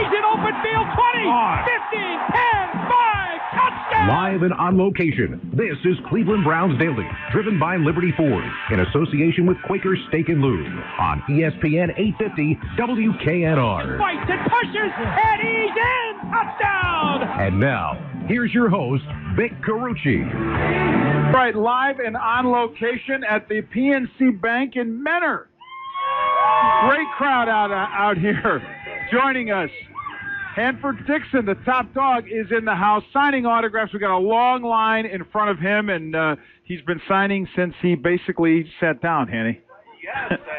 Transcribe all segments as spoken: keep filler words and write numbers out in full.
He's in open field. twenty, fifteen, ten, five, touchdown! Live and on location, this is Cleveland Browns Daily, driven by Liberty Ford, in association with Quaker Steak and Lube, on E S P N eight fifty W K N R. Fights and pushes, and he's in! Touchdown! And now, here's your host, Vic Carucci. Right, live and on location at the P N C Bank in Menor. Great crowd out, uh, out here joining us. Hanford Dixon, the top dog, is in the house signing autographs. We've got a long line in front of him, and uh, he's been signing since he basically sat down, Hanny. Yes, and,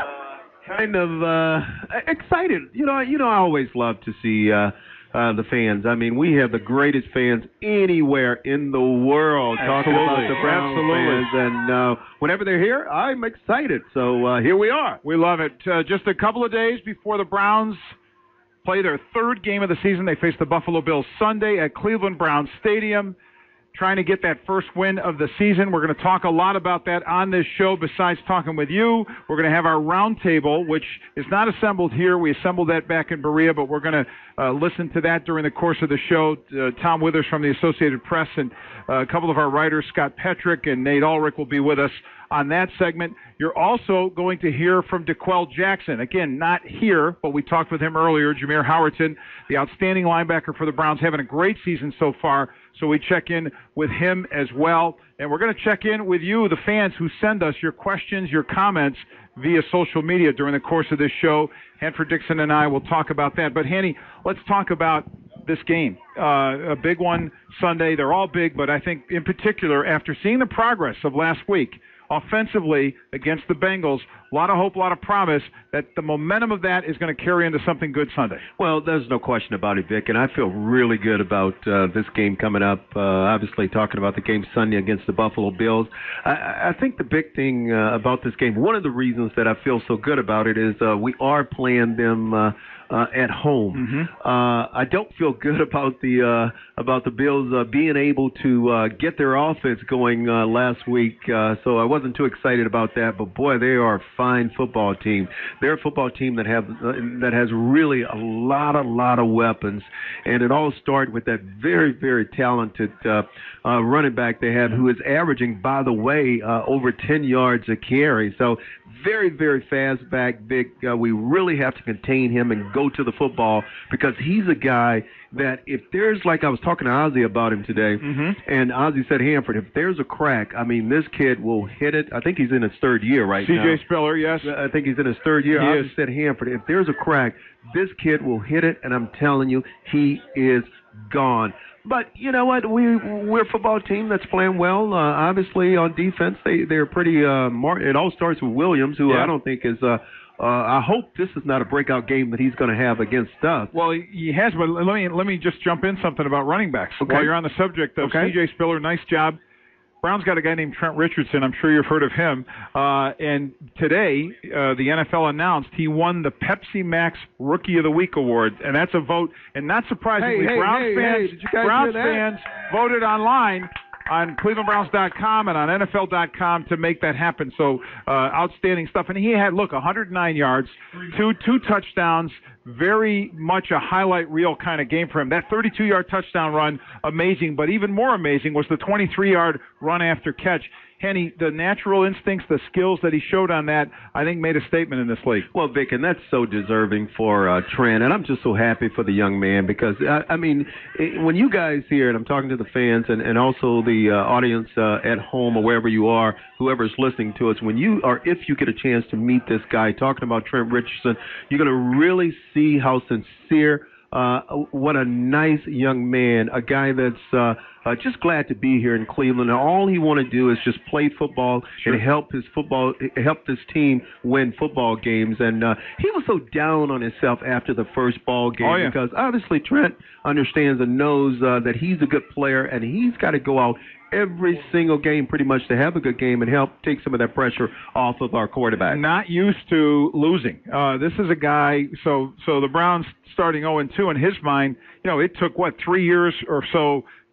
uh, kind of uh, excited. You know, you know, I always love to see uh, uh, the fans. I mean, we have the greatest fans anywhere in the world talking about the Browns fans, and uh, whenever they're here, I'm excited. So uh, here we are. We love it. Uh, just a couple of days before the Browns play their third game of the season, they face the Buffalo Bills Sunday at Cleveland Browns Stadium, trying to get that first win of the season. We're going to talk a lot about that on this show. Besides talking with you, we're going to have our roundtable, which is not assembled here. We assembled that back in Berea, but we're going to uh, listen to that during the course of the show. Uh, Tom Withers from the Associated Press and uh, a couple of our writers, Scott Petrick and Nate Ulrich, will be with us on that segment. You're also going to hear from DeQuell Jackson. Again, not here, but we talked with him earlier. Jameer Howerton, the outstanding linebacker for the Browns, having a great season so far. So we check in with him as well. And we're going to check in with you, the fans who send us your questions, your comments via social media during the course of this show. Hanford Dixon and I will talk about that. But, Hanny, let's talk about this game. Uh, a big one Sunday. They're all big, but I think in particular, after seeing the progress of last week, offensively against the Bengals, a lot of hope, a lot of promise that the momentum of that is going to carry into something good Sunday. Well, there's no question about it, Vic, and I feel really good about uh, this game coming up. Uh, obviously, talking about the game Sunday against the Buffalo Bills. I, I think the big thing uh, about this game, one of the reasons that I feel so good about it is uh, we are playing them uh, uh, at home. Mm-hmm. Uh, I don't feel good about the uh, about the Bills uh, being able to uh, get their offense going uh, last week, uh, so I wasn't too excited about that. But boy, they are a fine football team. They're a football team that have uh, that has really a lot, a lot of weapons, and it all started with that very, very talented uh, uh, running back they have, who is averaging, by the way, uh, over ten yards a carry. So very, very fast back, Vic. Uh, we really have to contain him and go to the football, because he's a guy that if there's, like I was talking to Ozzie about him today, mm-hmm. and Ozzie said, Hanford, if there's a crack, I mean, this kid will hit it. I think he's in his third year right C J now. C J Spiller, yes. I think he's in his third year. He Ozzie is. said, Hanford, if there's a crack, this kid will hit it, and I'm telling you, he is gone. But you know what? We we're a football team that's playing well. Uh, obviously, on defense, they they're pretty. Uh, mar- it all starts with Williams, who yeah. I don't think is. Uh, uh, I hope this is not a breakout game that he's going to have against us. Well, he has, but let me let me just jump in something about running backs. Okay. While you're on the subject of Okay. C J Spiller, nice job. Brown's got a guy named Trent Richardson. I'm sure you've heard of him. Uh, and today, uh, the N F L announced he won the Pepsi Max Rookie of the Week award, and that's a vote. And not surprisingly, Hey, hey, Browns hey, fans, hey, did you guys Browns hear that? fans voted online on Cleveland Browns dot com and on N F L dot com to make that happen. So uh, outstanding stuff. And he had, look, one hundred nine yards, two two touchdowns, very much a highlight reel kind of game for him. That thirty-two yard touchdown run, amazing. But even more amazing was the twenty-three yard run after catch. Henny, the natural instincts, the skills that he showed on that, I think made a statement in this league. Well, Vic, and that's so deserving for uh, Trent, and I'm just so happy for the young man because, I, I mean, it, when you guys hear, and I'm talking to the fans and, and also the uh, audience uh, at home or wherever you are, whoever's listening to us, when you or if you get a chance to meet this guy talking about Trent Richardson, you're going to really see how sincere, uh, what a nice young man, a guy that's uh, uh, just glad to be here in Cleveland. And all he want to do is just play football sure. and help his football, help this team win football games. And uh, he was so down on himself after the first ball game oh, yeah. because obviously Trent understands and knows uh, that he's a good player and he's got to go out every single game pretty much to have a good game and help take some of that pressure off of our quarterback. Not used to losing. Uh, this is a guy, so so the Browns starting oh and two in his mind, you know, it took, what, three years or so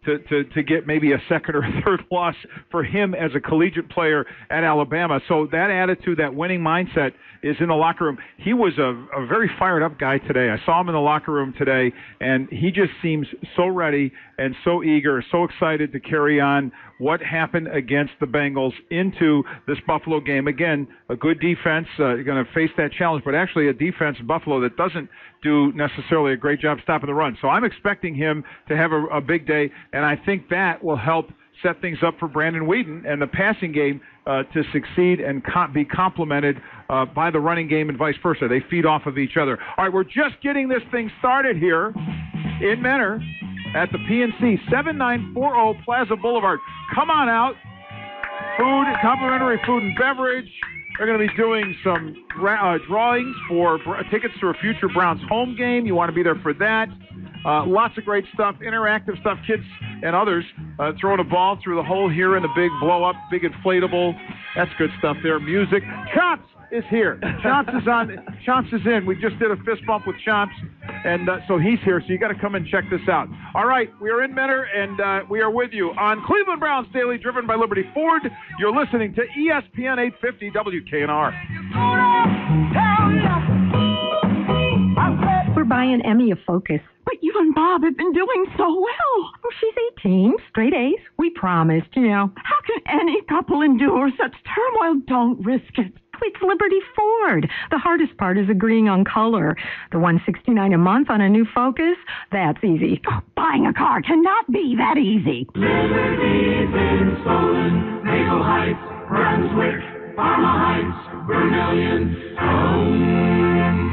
to, to, to get maybe a second or third loss for him as a collegiate player at Alabama. So that attitude, that winning mindset is in the locker room. He was a, a very fired up guy today. I saw him in the locker room today, and he just seems so ready and so eager, so excited to carry on what happened against the Bengals into this Buffalo game. Again, a good defense, uh, going to face that challenge, but actually a defense in Buffalo that doesn't do necessarily a great job stopping the run. So I'm expecting him to have a, a big day, and I think that will help set things up for Brandon Whedon and the passing game uh, to succeed and com- be complemented uh, by the running game and vice versa. They feed off of each other. All right, we're just getting this thing started here in Mentor at the P N C, seven nine four zero Plaza Boulevard. Come on out. Food, complimentary food and beverage. They're going to be doing some uh, drawings for br- tickets to a future Browns home game. You want to be there for that. Uh, lots of great stuff, interactive stuff, kids and others uh, throwing a ball through the hole here in the big blow-up, big inflatable. That's good stuff there. Music. Chomps is here. Chomps is on. Chomps is in. We just did a fist bump with Chomps, and uh, so he's here. So you got to come and check this out. All right, we are in Mentor, and uh, we are with you on Cleveland Browns Daily, driven by Liberty Ford. You're listening to E S P N eight fifty W K N R. We're buying Emmy a Focus. But you and Bob have been doing so well. Oh, she's eighteen, straight A's. We promised, you know. How can any couple endure such turmoil? Don't risk it. It's Liberty Ford. The hardest part is agreeing on color. The one hundred sixty-nine dollars a month on a new Focus, that's easy. Oh, buying a car cannot be that easy. Liberty's been stolen. Maple Heights, Brunswick, Parma Heights, Vermilion, Stone.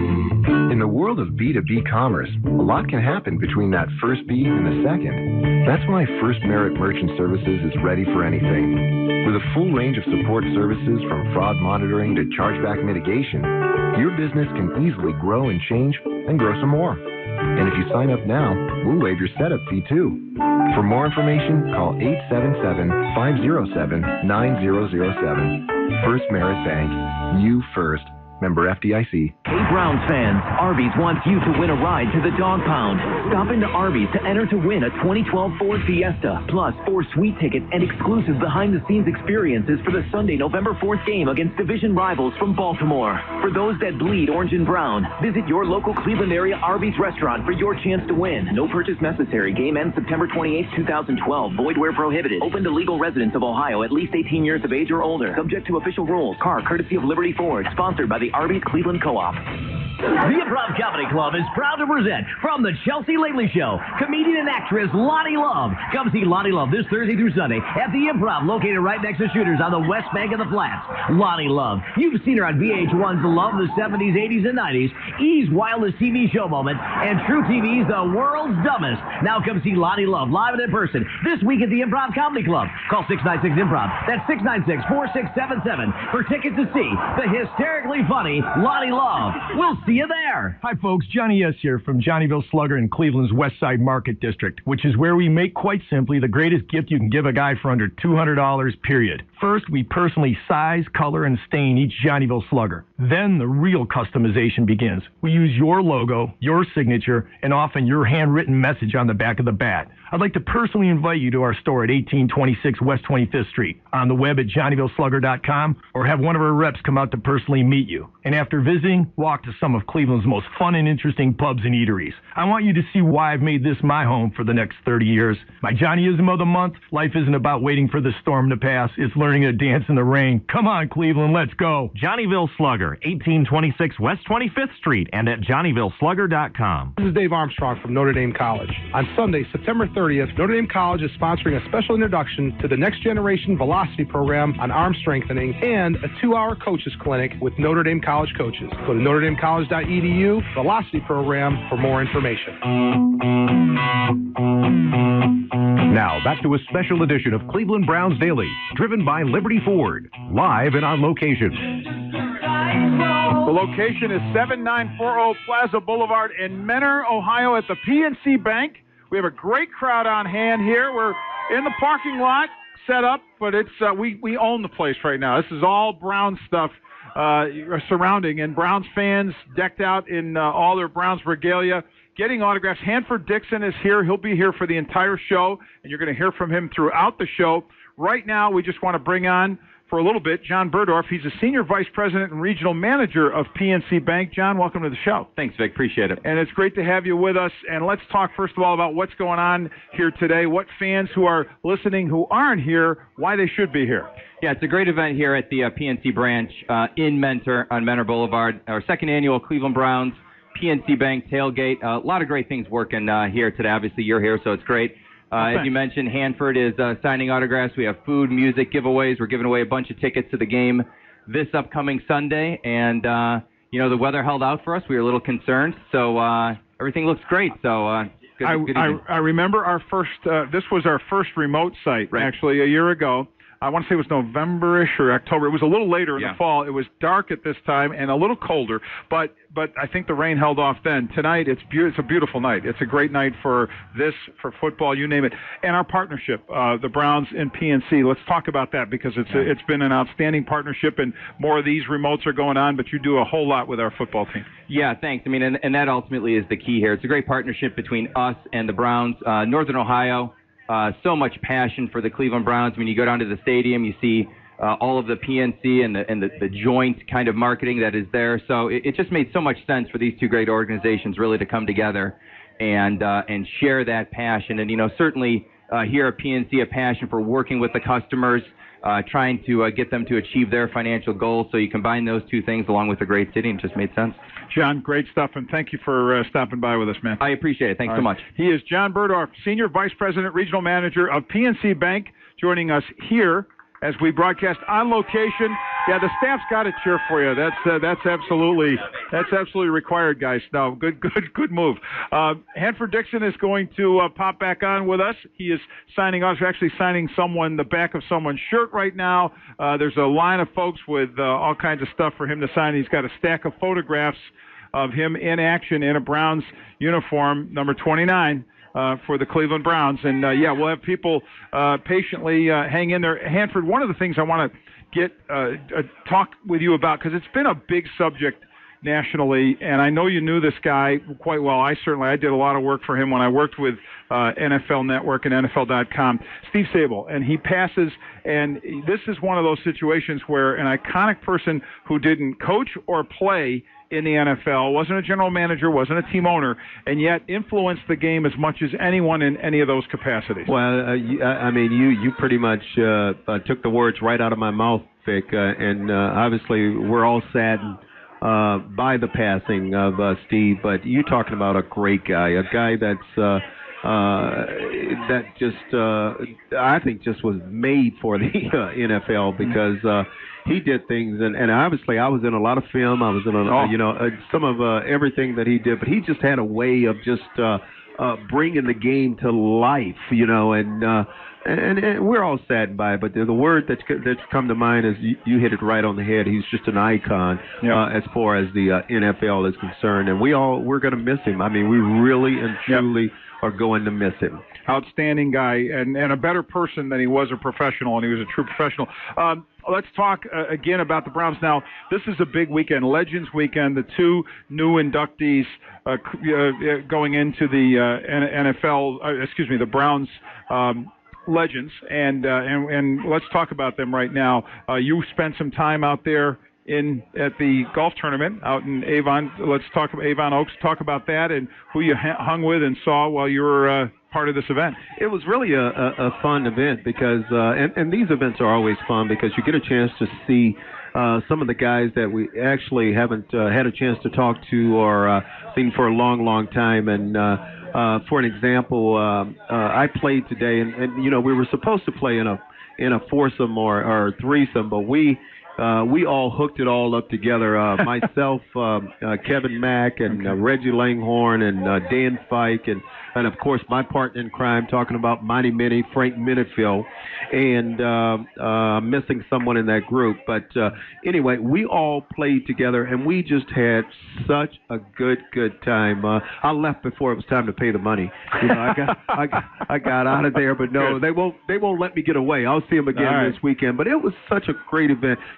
In the world of B two B commerce, a lot can happen between that first beat and the second. That's why First Merit Merchant Services is ready for anything. With a full range of support services from fraud monitoring to chargeback mitigation, your business can easily grow and change and grow some more. And if you sign up now, we'll waive your setup fee too. For more information, call eight seven seven, five zero seven, nine zero zero seven. First Merit Bank. You first. Member F D I C. Hey Browns fans, Arby's wants you to win a ride to the Dog Pound. Stop into Arby's to enter to win a twenty twelve Ford Fiesta, plus four sweet tickets and exclusive behind-the-scenes experiences for the Sunday, November fourth game against division rivals from Baltimore. For those that bleed orange and brown, visit your local Cleveland area Arby's restaurant for your chance to win. No purchase necessary. Game ends September twenty-eighth, twenty twelve. Void where prohibited. Open to legal residents of Ohio at least eighteen years of age or older. Subject to official rules. Car courtesy of Liberty Ford. Sponsored by the Arby's Cleveland Co-op. The Improv Comedy Club is proud to present from the Chelsea Lately Show, comedian and actress Lottie Love. Come see Lottie Love this Thursday through Sunday at the Improv, located right next to Shooters on the west bank of the Flats. Lottie Love. You've seen her on V H one's Love the seventies, eighties, and nineties, E's Wildest T V Show Moment, and True T V's The World's Dumbest. Now come see Lottie Love live and in person this week at the Improv Comedy Club. Call six nine six improv. That's six nine six, four six seven seven for tickets to see the hysterically funny Lottie Love. We'll see you there. Hi, folks. Johnny S. here from Johnnyville Slugger in Cleveland's West Side Market District, which is where we make, quite simply, the greatest gift you can give a guy for under two hundred dollars, period. First, we personally size, color, and stain each Johnnyville Slugger. Then the real customization begins. We use your logo, your signature, and often your handwritten message on the back of the bat. I'd like to personally invite you to our store at eighteen twenty-six West twenty-fifth Street, on the web at johnnyville slugger dot com, or have one of our reps come out to personally meet you. And after visiting, walk to some of Cleveland's most fun and interesting pubs and eateries. I want you to see why I've made this my home for the next thirty years. My Johnnyism of the month: life isn't about waiting for the storm to pass. It's learning to dance in the rain. Come on, Cleveland, let's go. Johnnyville Slugger, eighteen twenty-six West twenty-fifth Street, and at johnnyville slugger dot com. This is Dave Armstrong from Notre Dame College. On Sunday, September thirtieth, Notre Dame College is sponsoring a special introduction to the Next Generation Velocity Program on arm strengthening and a two-hour coaches clinic with Notre Dame College coaches. Go to notre dame college dot e d u, Velocity Program, for more information. Now, back to a special edition of Cleveland Browns Daily, driven by Liberty Ford, live and on location. The location is seven nine four zero Plaza Boulevard in Mentor, Ohio, at the P N C Bank. We have a great crowd on hand here. We're in the parking lot set up, but it's uh, we, we own the place right now. This is all Brown stuff uh, surrounding, and Browns fans decked out in uh, all their Browns regalia, getting autographs. Hanford Dixon is here. He'll be here for the entire show, and you're going to hear from him throughout the show. Right now, we just want to bring on, for a little bit, John Burdorf. He's a Senior Vice President and Regional Manager of P N C Bank. John, welcome to the show. Thanks, Vic. Appreciate it. And it's great to have you with us. And let's talk, first of all, about what's going on here today, what fans who are listening who aren't here, why they should be here. Yeah, it's a great event here at the uh, P N C branch uh, in Mentor on Mentor Boulevard, our second annual Cleveland Browns P N C Bank tailgate. Uh, a lot of great things working uh, here today. Obviously, you're here, so it's great. Uh, as you mentioned, Hanford is uh, signing autographs. We have food, music, giveaways. We're giving away a bunch of tickets to the game this upcoming Sunday. And, uh, you know, the weather held out for us. We were a little concerned. So uh, everything looks great. So uh, good, I, good I, evening. I remember our first, uh, this was our first remote site, right. actually, a year ago. I want to say it was November-ish or October. It was a little later in yeah. the fall. It was dark at this time and a little colder, but but I think the rain held off then. Tonight, it's be- it's a beautiful night. It's a great night for this, for football, you name it. And our partnership, uh, the Browns and P N C. Let's talk about that because it's a, it's been an outstanding partnership, and more of these remotes are going on, but you do a whole lot with our football team. Yeah, thanks. I mean, and, and that ultimately is the key here. It's a great partnership between us and the Browns. Uh, Northern Ohio. Uh, so much passion for the Cleveland Browns. I mean, you go down to the stadium, you see uh, all of the P N C and the and the, the joint kind of marketing that is there. So it, it just made so much sense for these two great organizations really to come together and uh, and share that passion. And, you know, certainly uh, here at P N C, a passion for working with the customers, uh, trying to uh, get them to achieve their financial goals. So you combine those two things along with a great city, and it just made sense. John, great stuff, and thank you for uh, stopping by with us, man. I appreciate it. Thanks All so right. much. He is John Burdorf, Senior Vice President, Regional Manager of P N C Bank, joining us here as we broadcast on location. Yeah, the staff's got a cheer for you. That's uh, that's absolutely that's absolutely required, guys. No, good good good move. Uh, Hanford Dixon is going to uh, pop back on with us. He is signing us, actually signing someone the back of someone's shirt right now. Uh, there's a line of folks with uh, all kinds of stuff for him to sign. He's got a stack of photographs of him in action in a Browns uniform, number twenty-nine. Uh, for the Cleveland Browns. And, uh, yeah, we'll have people uh, patiently uh, hang in there. Hanford, one of the things I want to get uh, uh, talk with you about, because it's been a big subject nationally, and I know you knew this guy quite well. I certainly, I did a lot of work for him when I worked with uh, N F L Network and N F L dot com. Steve Sable, and he passes, and this is one of those situations where an iconic person who didn't coach or play in the N F L, wasn't a general manager, wasn't a team owner, and yet influenced the game as much as anyone in any of those capacities. Well, uh, you, I mean, you you pretty much uh, uh, took the words right out of my mouth, Vic, uh, and uh, obviously we're all saddened uh, by the passing of uh, Steve, but you're talking about a great guy, a guy that's uh, uh, that just, uh, I think just was made for the uh, N F L because uh, he did things, and, and obviously I was in a lot of film. I was in, a, oh. uh, you know, uh, some of uh, everything that he did, but he just had a way of just uh, uh, bringing the game to life, you know, and uh, and, and we're all saddened by it. But the, the word that's that's come to mind is you, you hit it right on the head. He's just an icon yep. uh, as far as the uh, N F L is concerned, and we all we're going to miss him. I mean, we really and truly yep. are going to miss him. Outstanding guy, and, and a better person than he was a professional, and he was a true professional. Um, let's talk uh, again about the Browns now. This is a big weekend, Legends Weekend. The two new inductees uh, uh, going into the uh, N F L, uh, excuse me, the Browns um, Legends, and, uh, and and let's talk about them right now. Uh, you spent some time out there in at the golf tournament out in Avon. Let's talk about Avon Oaks. Talk about that and who you hung with and saw while you were uh, part of this event. It was really a, a, a fun event because, uh, and, and these events are always fun because you get a chance to see uh, some of the guys that we actually haven't uh, had a chance to talk to or uh, seen for a long, long time. And uh, uh, for an example, um, uh, I played today, and, and you know we were supposed to play in a in a foursome or, or threesome, but we. Uh, we all hooked it all up together. Uh, myself, uh, uh, Kevin Mack, and uh, Reggie Langhorne, and uh, Dan Fike, and, and of course my partner in crime, talking about Mighty Minnie, Frank Minutfield, and uh, uh, missing someone in that group. But uh, anyway, we all played together, and we just had such a good, good time. Uh, I left before it was time to pay the money. You know, I got, I got, I got out of there, but no, they won't, they won't let me get away. I'll see them again right. this weekend. But it was such a great event.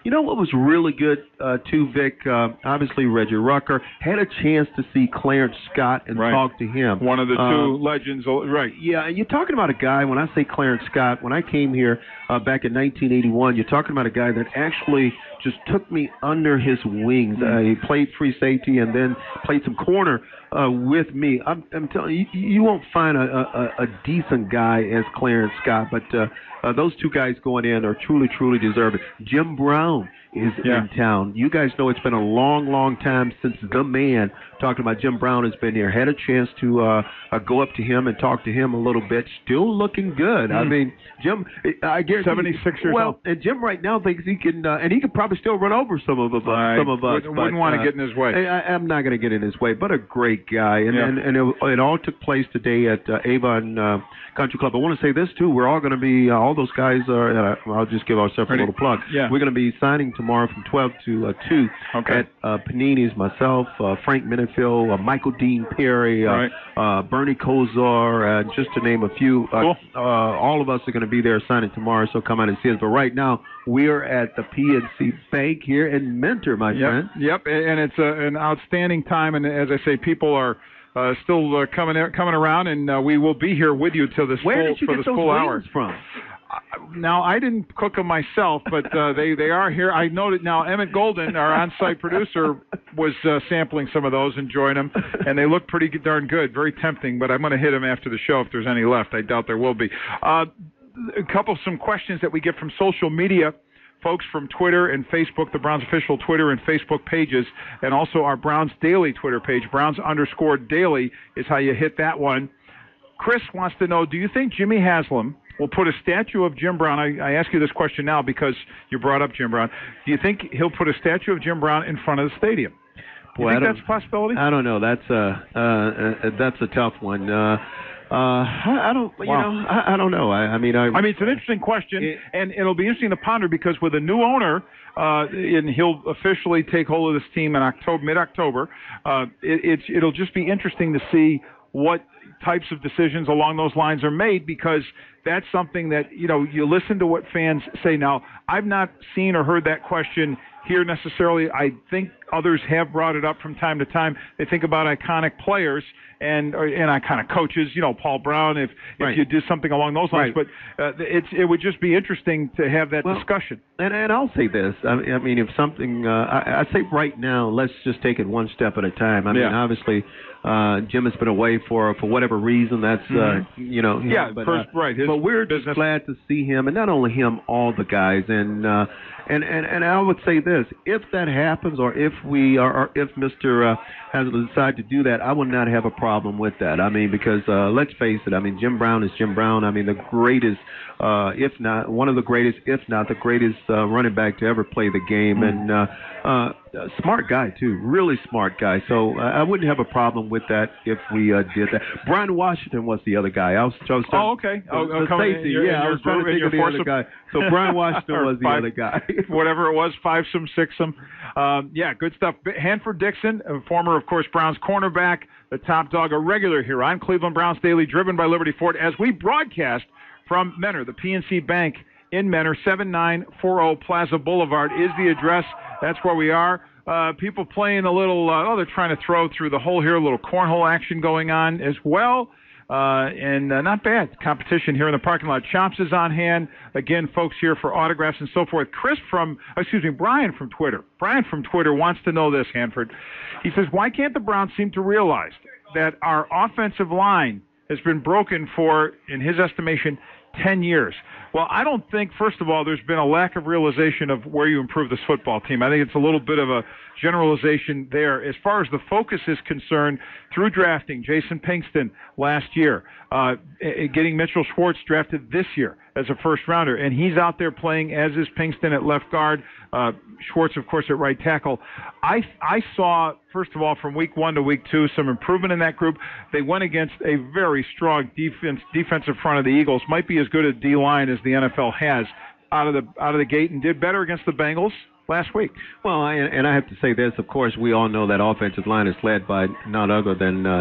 You know what was really good, uh, too, Vic? Uh, obviously, Reggie Rucker had a chance to see Clarence Scott and right. talk to him. One of the two uh, legends, right. Yeah, and you're talking about a guy, when I say Clarence Scott, when I came here uh, back in nineteen eighty-one, you're talking about a guy that actually just took me under his wings. Uh, he played free safety and then played some corner uh, with me. I'm, I'm telling you, you won't find a, a, a decent guy as Clarence Scott, but uh, uh, those two guys going in are truly, truly deserving. Jim Brown is yeah. in town. You guys know it's been a long, long time since the man, talking about Jim Brown, has been here. Had a chance to uh, uh, go up to him and talk to him a little bit. Still looking good. Mm. I mean, Jim, I guarantee seventy-six years well, old. and Jim right now thinks he can, uh, and he could probably still run over some of, uh, right. some of us. Wouldn't, wouldn't want to uh, get in his way. I, I'm not going to get in his way, but a great guy. And yeah. and, and it, it all took place today at uh, Avon uh, Country Club. I want to say this, too. We're all going to be, uh, all those guys are, uh, I'll just give ourselves Ready? a little plug. Yeah. We're going to be signing tomorrow from twelve to uh, two okay. at uh, Panini's, myself, uh, Frank Minifield, uh, Michael Dean Perry, uh, right. uh, Bernie Kosar, uh, just to name a few. Uh, cool. uh, all of us are going to be there signing tomorrow, so come out and see us. But right now, we're at the P N C Bank here in Mentor, my yep. friend. Yep, and it's a, an outstanding time. And as I say, people are uh, still uh, coming coming around, and uh, we will be here with you till this Where full did you for get this those full wings hour. from? Now, I didn't cook them myself, but uh, they, they are here. I noted now Emmett Golden, our on-site producer, was uh, sampling some of those, enjoying them, and they look pretty darn good, very tempting, but I'm going to hit them after the show if there's any left. I doubt there will be. Uh, a couple some questions that we get from social media, folks from Twitter and Facebook, the Browns official Twitter and Facebook pages, and also our Browns Daily Twitter page. Browns underscore daily is how you hit that one. Chris wants to know, do you think Jimmy Haslam will put a statue of Jim Brown? I, I ask you this question now because you brought up Jim Brown. Do you think he'll put a statue of Jim Brown in front of the stadium? Do you Boy, think that's a possibility? I don't know. That's a uh, uh, that's a tough one. Uh, uh, I, I don't. You wow. know, I, I don't know. I, I mean, I. I mean, it's an interesting question, it, and it'll be interesting to ponder because with a new owner, uh, and he'll officially take hold of this team in October, mid-October. Uh, it, it's it'll just be interesting to see what types of decisions along those lines are made, because that's something that, you know, you listen to what fans say. Now, I've not seen or heard that question here necessarily. I think others have brought it up from time to time. They think about iconic players and or, and iconic coaches, you know, Paul Brown, if, if right. you did something along those lines. Right. But uh, it's it would just be interesting to have that well, discussion. And, and I'll say this. I, I mean, if something, uh, I, I say right now, let's just take it one step at a time. I mean, yeah. obviously, uh, Jim has been away for for whatever reason. That's, mm-hmm. uh, you know. Yeah, but, first, uh, right. His but we're business. just glad to see him, and not only him, all the guys. And uh, and, and and I would say this: if that happens, or if we are, or if Mister Uh, has decided to do that, I would not have a problem with that. I mean, because uh, let's face it. I mean, Jim Brown is Jim Brown. I mean, the greatest, uh, if not one of the greatest, if not the greatest uh, running back to ever play the game, mm-hmm. and uh, uh, smart guy too, really smart guy. So uh, I wouldn't have a problem with that if we uh, did that. Brian Washington was the other guy. I was, I was oh, okay. Oh, the, oh, the safety. Your, yeah, I was trying to think of the other guy. So Brian Washington was the five, other guy. Whatever it was, five-some, six-some. Um, yeah, good stuff. Hanford Dixon, a former, of course, Browns cornerback, the top dog, a regular here on Cleveland Browns Daily, driven by Liberty Ford, as we broadcast from Mentor, the P N C Bank in Mentor. seven nine four zero Plaza Boulevard is the address. That's where we are. Uh, people playing a little, uh, oh, they're trying to throw through the hole here, a little cornhole action going on as well. Uh, and uh, not bad competition here in the parking lot. Chops is on hand. Again, folks here for autographs and so forth. Chris from, excuse me, Brian from Twitter. Brian from Twitter wants to know this, Hanford. He says, why can't the Browns seem to realize that our offensive line has been broken for, in his estimation, ten years? Well, I don't think, first of all, there's been a lack of realization of where you improve this football team. I think it's a little bit of a generalization there. As far as the focus is concerned, through drafting Jason Pinkston last year, uh, getting Mitchell Schwartz drafted this year as a first-rounder, and he's out there playing, as is Pinkston at left guard, uh, Schwartz, of course, at right tackle. I I saw, first of all, from week one to week two, some improvement in that group. They went against a very strong defense defensive front of the Eagles. Might be as good a D-line as the N F L has out of the out of the gate, and did better against the Bengals last week. Well, I, and I have to say this. Of course, we all know that offensive line is led by none other than uh,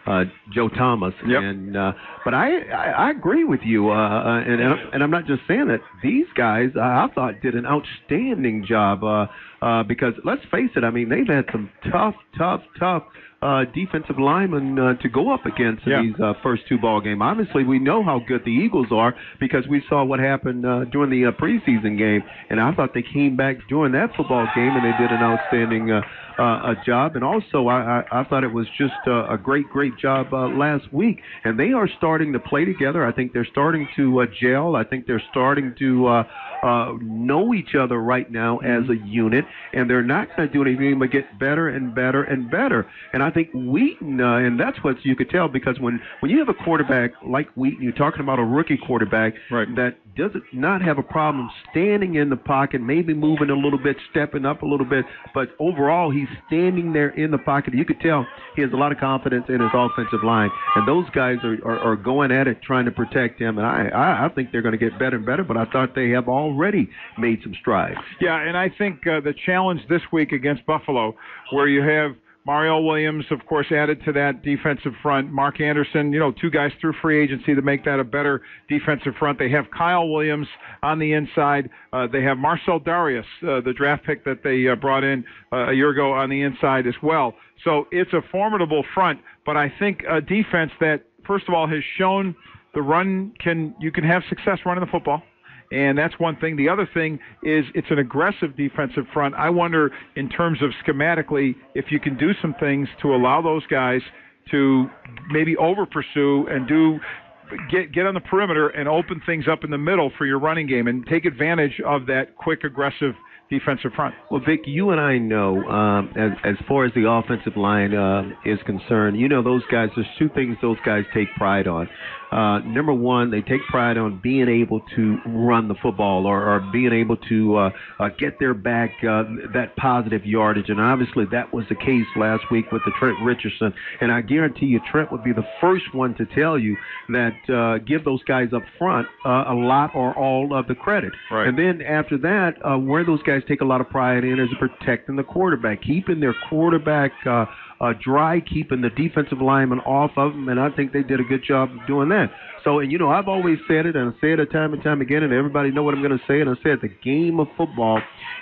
uh, Joe Thomas. Yep. And uh, but I, I I agree with you, uh, and and I'm, and I'm not just saying that. These guys, I thought, did an outstanding job. Uh, uh, because let's face it, I mean, they've had some tough, tough, tough. Uh, defensive linemen uh, to go up against yeah. in these uh, first two ball games. Obviously, we know how good the Eagles are because we saw what happened uh, during the uh, preseason game, and I thought they came back during that football game and they did an outstanding uh, uh, a job. And also, I, I, I thought it was just uh, a great, great job uh, last week. And they are starting to play together. I think they're starting to uh, gel. I think they're starting to uh, uh, know each other right now as a unit, and they're not going to do anything but get better and better and better. And I I think Wheaton, uh, and that's what you could tell, because when, when you have a quarterback like Wheaton, you're talking about a rookie quarterback right. that does not have a problem standing in the pocket, maybe moving a little bit, stepping up a little bit, but overall he's standing there in the pocket. You could tell he has a lot of confidence in his offensive line, and those guys are, are, are going at it trying to protect him, and I, I, I think they're going to get better and better, but I thought they have already made some strides. Yeah, and I think uh, the challenge this week against Buffalo, where you have Mario Williams, of course, added to that defensive front. Mark Anderson, you know, two guys through free agency to make that a better defensive front. They have Kyle Williams on the inside. Uh, they have Marcel Darius, uh, the draft pick that they uh, brought in uh, a year ago, on the inside as well. So it's a formidable front, but I think a defense that, first of all, has shown the run can you can have success running the football. And that's one thing. The other thing is it's an aggressive defensive front. I wonder, in terms of schematically, if you can do some things to allow those guys to maybe over-pursue and do get get on the perimeter and open things up in the middle for your running game and take advantage of that quick, aggressive defensive front. Well, Vic, you and I know, um, as, as far as the offensive line uh, is concerned, you know those guys, there's two things those guys take pride on. Uh, number one, they take pride on being able to run the football or, or being able to uh, uh, get their back uh, that positive yardage, and obviously that was the case last week with the Trent Richardson. And I guarantee you Trent would be the first one to tell you that uh, give those guys up front uh, a lot or all of the credit. Right. And then after that, uh, where those guys take a lot of pride in is protecting the quarterback, keeping their quarterback uh, uh, dry, keeping the defensive lineman off of them, and I think they did a good job of doing that. So, and you know, I've always said it, and I say it time and time again, and everybody know what I'm going to say, and I said the game of football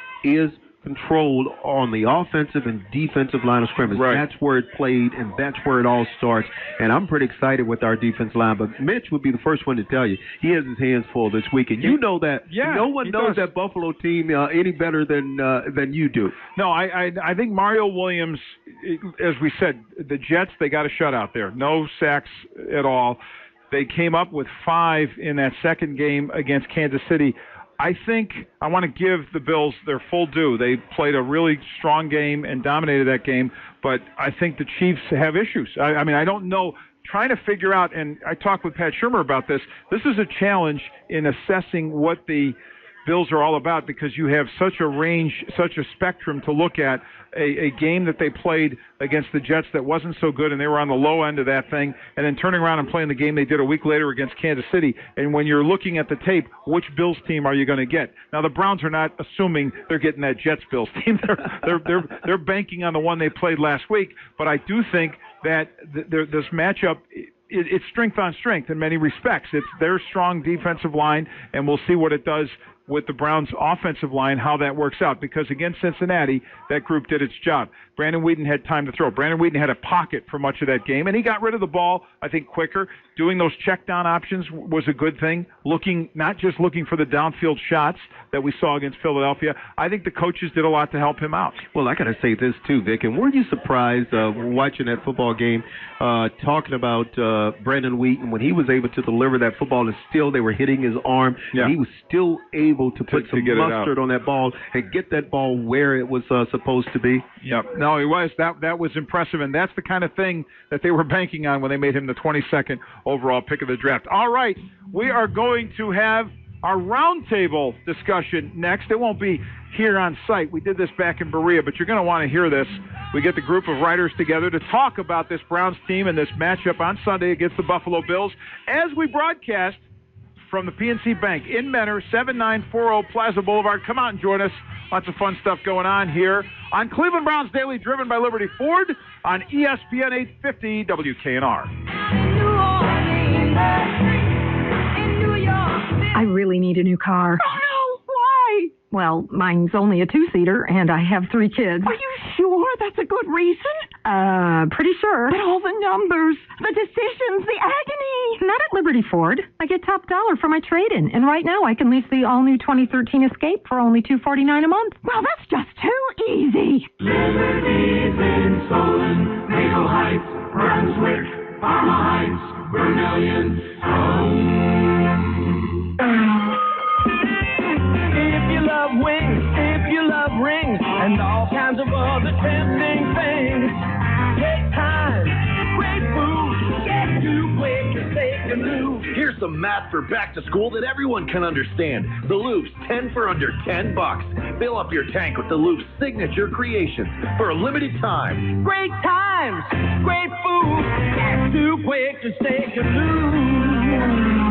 is controlled on the offensive and defensive line of scrimmage. Right. That's where it played, and that's where it all starts. And I'm pretty excited with our defense line. But Mitch would be the first one to tell you he has his hands full this week, and you know that. Yeah, no one knows does. that Buffalo team uh, any better than uh, than you do. No, I, I I think Mario Williams, as we said, the Jets, they got a shutout there. No sacks at all. They came up with five in that second game against Kansas City. I think I want to give the Bills their full due. They played a really strong game and dominated that game, but I think the Chiefs have issues. I, I mean, I don't know. Trying to figure out, and I talked with Pat Shurmur about this, this is a challenge in assessing what the Bills are all about, because you have such a range, such a spectrum to look at. A, a game that they played against the Jets that wasn't so good, and they were on the low end of that thing, and then turning around and playing the game they did a week later against Kansas City. And when you're looking at the tape, which Bills team are you going to get? Now, the Browns are not assuming they're getting that Jets-Bills team. They're, they're, they're, they're banking on the one they played last week, but I do think that th- this matchup, it's strength on strength in many respects. It's their strong defensive line, and we'll see what it does with the Browns' offensive line, how that works out. Because against Cincinnati, that group did its job. Brandon Wheaton had time to throw. Brandon Wheaton had a pocket for much of that game, and he got rid of the ball, I think, quicker. Doing those check-down options was a good thing. Looking, not just looking for the downfield shots that we saw against Philadelphia. I think the coaches did a lot to help him out. Well, I got to say this, too, Vic, and weren't you surprised uh, watching that football game, uh, talking about uh, Brandon Wheaton, when he was able to deliver that football, and still they were hitting his arm, yeah. and he was still able to put to, some to mustard on that ball and get that ball where it was uh, supposed to be. Yep. No, he was. That that was impressive, and that's the kind of thing that they were banking on when they made him the twenty-second overall pick of the draft. All right, we are going to have our roundtable discussion next. It won't be here on site. We did this back in Berea, but you're going to want to hear this. We get the group of writers together to talk about this Browns team and this matchup on Sunday against the Buffalo Bills as we broadcast from the P N C Bank in Mentor, seven nine four zero Plaza Boulevard. Come out and join us Lots of fun stuff going on here on Cleveland Browns Daily, driven by Liberty Ford on E S P N eight fifty W K N R. I really need a new car. Oh, no. Why? Well, mine's only a two-seater, and I have three kids. Are you sure that's a good reason? Uh, pretty sure. But all the numbers, the decisions, the agony. Not at Liberty Ford. I get top dollar for my trade-in, and right now I can lease the all-new twenty thirteen Escape for only two hundred forty-nine dollars a month. Well, that's just too easy. Liberty's been stolen. Maple Heights, Brunswick, Parma Heights, Vermillion, home. If you love wings, if you love rings, and all kinds of other tempting things, take time, great food, get too quick to take a move. Here's some math for back to school that everyone can understand. The Loops, ten for under ten bucks. Fill up your tank with the Loops signature creations for a limited time. Great times, great food, get too quick to take a move.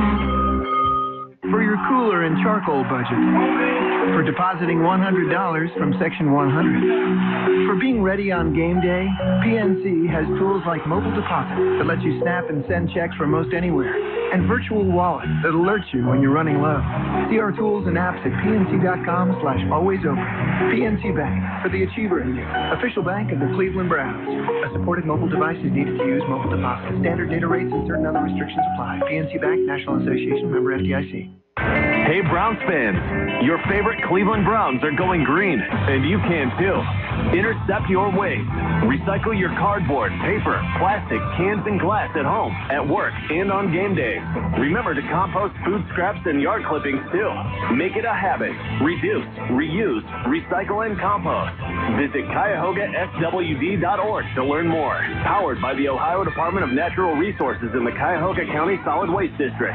For your cooler and charcoal budget. For depositing one hundred dollars from Section one hundred. For being ready on game day, P N C has tools like mobile deposit that lets you snap and send checks from most anywhere, and virtual wallet that alerts you when you're running low. See our tools and apps at pnc.com slash always open. P N C Bank, for the achiever in you. Official bank of the Cleveland Browns. A supported mobile device is needed to use mobile deposit. Standard data rates and certain other restrictions apply. P N C Bank, National Association, member F D I C. Hey, Browns fans, your favorite Cleveland Browns are going green, and you can too. Intercept your waste. Recycle your cardboard, paper, plastic, cans, and glass at home, at work, and on game days. Remember to compost food scraps and yard clippings too. Make it a habit. Reduce, reuse, recycle, and compost. Visit Cuyahoga S W D dot org to learn more. Powered by the Ohio Department of Natural Resources in the Cuyahoga County Solid Waste District.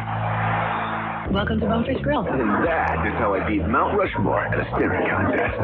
Welcome to Bonefish Grill. And that is how I beat Mount Rushmore at a staring contest.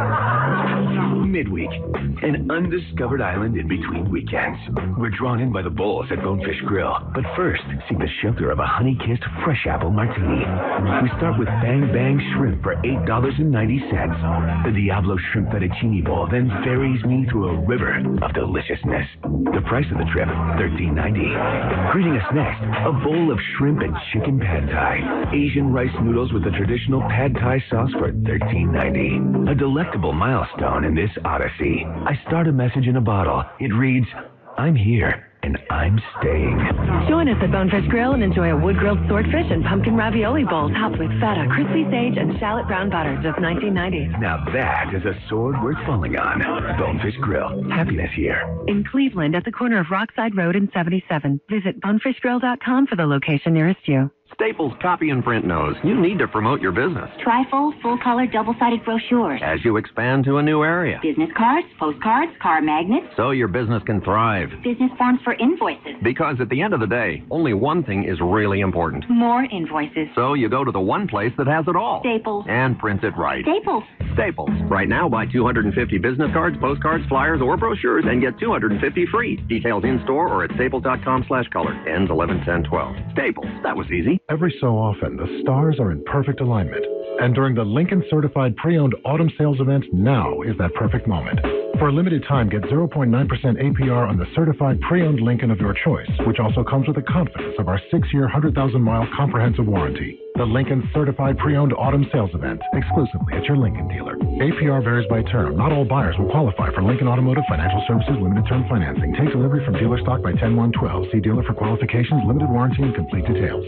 Midweek, an undiscovered island in between weekends. We're drawn in by the bowls at Bonefish Grill, but first seek the shelter of a honey-kissed fresh apple martini. We start with Bang Bang Shrimp for eight dollars and ninety cents. The Diablo Shrimp Fettuccine Bowl then ferries me through a river of deliciousness. The price of the trip, thirteen ninety. Greeting us next, a bowl of shrimp and chicken pad thai. Asian rice noodles with the traditional pad thai sauce for thirteen ninety. A delectable milestone in this odyssey. I start a message in a bottle. It reads, I'm here and I'm staying. Join us at Bonefish Grill and enjoy a wood-grilled swordfish and pumpkin ravioli bowl topped with feta, crispy sage, and shallot brown butter, just nineteen ninety. Now that is a sword worth falling on. Bonefish Grill. Happiness here. In Cleveland at the corner of Rockside Road and seventy-seven. Visit bonefish grill dot com for the location nearest you. Staples Copy and Print knows you need to promote your business. Trifold, full-color, double-sided brochures. As you expand to a new area. Business cards, postcards, car magnets. So your business can thrive. Business forms for invoices. Because at the end of the day, only one thing is really important. More invoices. So you go to the one place that has it all. Staples. And prints it right. Staples. Staples. Right now, buy two hundred fifty business cards, postcards, flyers, or brochures and get two hundred fifty free. Details in-store or at staples.com slash color. Ends eleven ten twelve. Staples. That was easy. Every so often, the stars are in perfect alignment. And during the Lincoln Certified Pre-Owned Autumn Sales event, now is that perfect moment. For a limited time, get zero point nine percent A P R on the certified pre-owned Lincoln of your choice, which also comes with the confidence of our six-year, one hundred thousand mile comprehensive warranty. The Lincoln Certified Pre-Owned Autumn Sales event, exclusively at your Lincoln dealer. A P R varies by term. Not all buyers will qualify for Lincoln Automotive Financial Services limited term financing. Take delivery from dealer stock by ten one twelve. See dealer for qualifications, limited warranty, and complete details.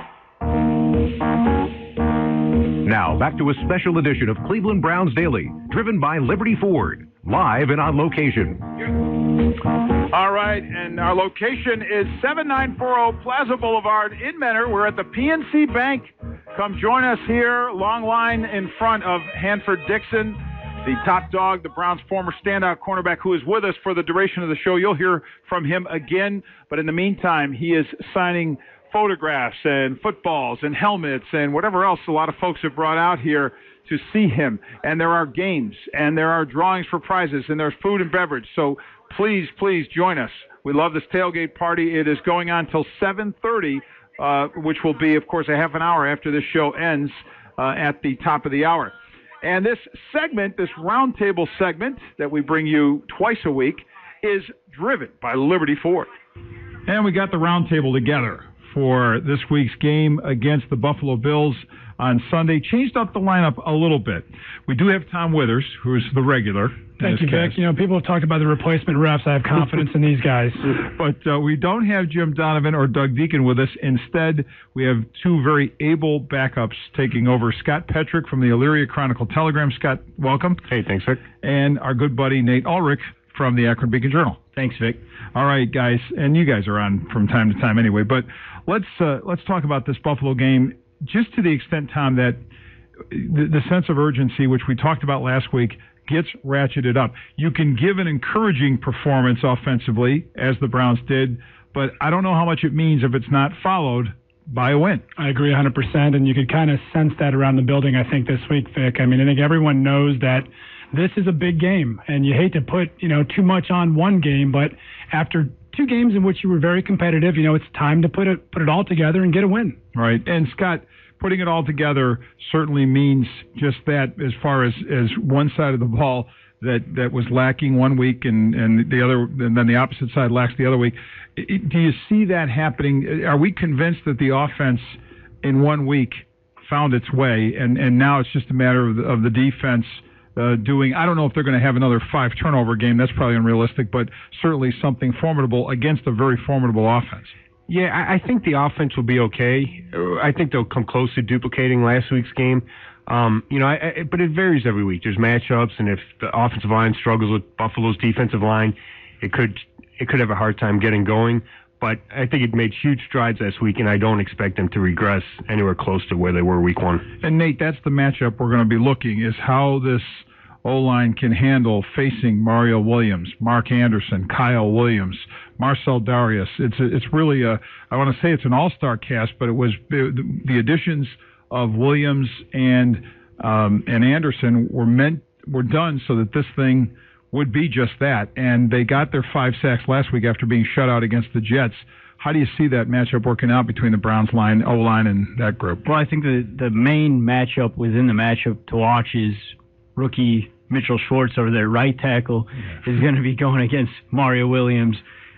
Now, back to a special edition of Cleveland Browns Daily, driven by Liberty Ford, live and on location. All right, and our location is seven nine four zero Plaza Boulevard in Mentor. We're at the P N C Bank. Come join us here. Long line in front of Hanford Dixon, the top dog, the Browns' former standout cornerback, who is with us for the duration of the show. You'll hear from him again, but in the meantime, he is signing photographs and footballs and helmets and whatever else a lot of folks have brought out here to see him. And there are games, and there are drawings for prizes, and there's food and beverage. So please, please join us. We love this tailgate party. It is going on till seven thirty, uh, which will be, of course, a half an hour after this show ends uh, at the top of the hour. And this segment, this roundtable segment that we bring you twice a week, is driven by Liberty Ford. And we got the roundtable together for this week's game against the Buffalo Bills on Sunday. Changed up the lineup a little bit. We do have Tom Withers, who is the regular. Thank you, Vic. You know, people have talked about the replacement refs. I have confidence in these guys. But uh, we don't have Jim Donovan or Doug Deacon with us. Instead, we have two very able backups taking over. Scott Petrick from the Elyria Chronicle-Telegram. Scott, welcome. Hey, thanks, Vic. And our good buddy Nate Ulrich from the Akron Beacon-Journal. Thanks, Vic. All right, guys, and you guys are on from time to time anyway, but let's uh, let's talk about this Buffalo game just to the extent, Tom, that the, the sense of urgency, which we talked about last week, gets ratcheted up. You can give an encouraging performance offensively, as the Browns did, but I don't know how much it means if it's not followed by a win. I agree one hundred percent, and you could kind of sense that around the building, I think, this week, Vic. I mean, I think everyone knows that this is a big game, and you hate to put, you know, too much on one game, but after two games in which you were very competitive, you know, it's time to put it put it all together and get a win. Right. And Scott, putting it all together certainly means just that as far as, as one side of the ball that, that was lacking one week and, and the other, and then the opposite side lacks the other week. It, do you see that happening? Are we convinced that the offense in one week found its way, and, and now it's just a matter of the, of the defense Uh, doing, I don't know if they're going to have another five turnover game. That's probably unrealistic, but certainly something formidable against a very formidable offense. Yeah, I, I think the offense will be okay. I think they'll come close to duplicating last week's game. Um, you know, I, I, but it varies every week. There's matchups, and if the offensive line struggles with Buffalo's defensive line, it could it could have a hard time getting going. But I think it made huge strides last week, and I don't expect them to regress anywhere close to where they were week one. And, Nate, that's the matchup we're going to be looking, is how this O-line can handle facing Mario Williams, Mark Anderson, Kyle Williams, Marcel Darius. It's a, it's really a, I want to say it's an all-star cast, but it was the, the additions of Williams and um, and Anderson were meant were done so that this thing would be just that, and they got their five sacks last week after being shut out against the Jets. How do you see that matchup working out between the Browns line, O-line, and that group? Well, I think the the main matchup within the matchup to watch is rookie Mitchell Schwartz over there, right tackle, yeah. is going to be going against Mario Williams.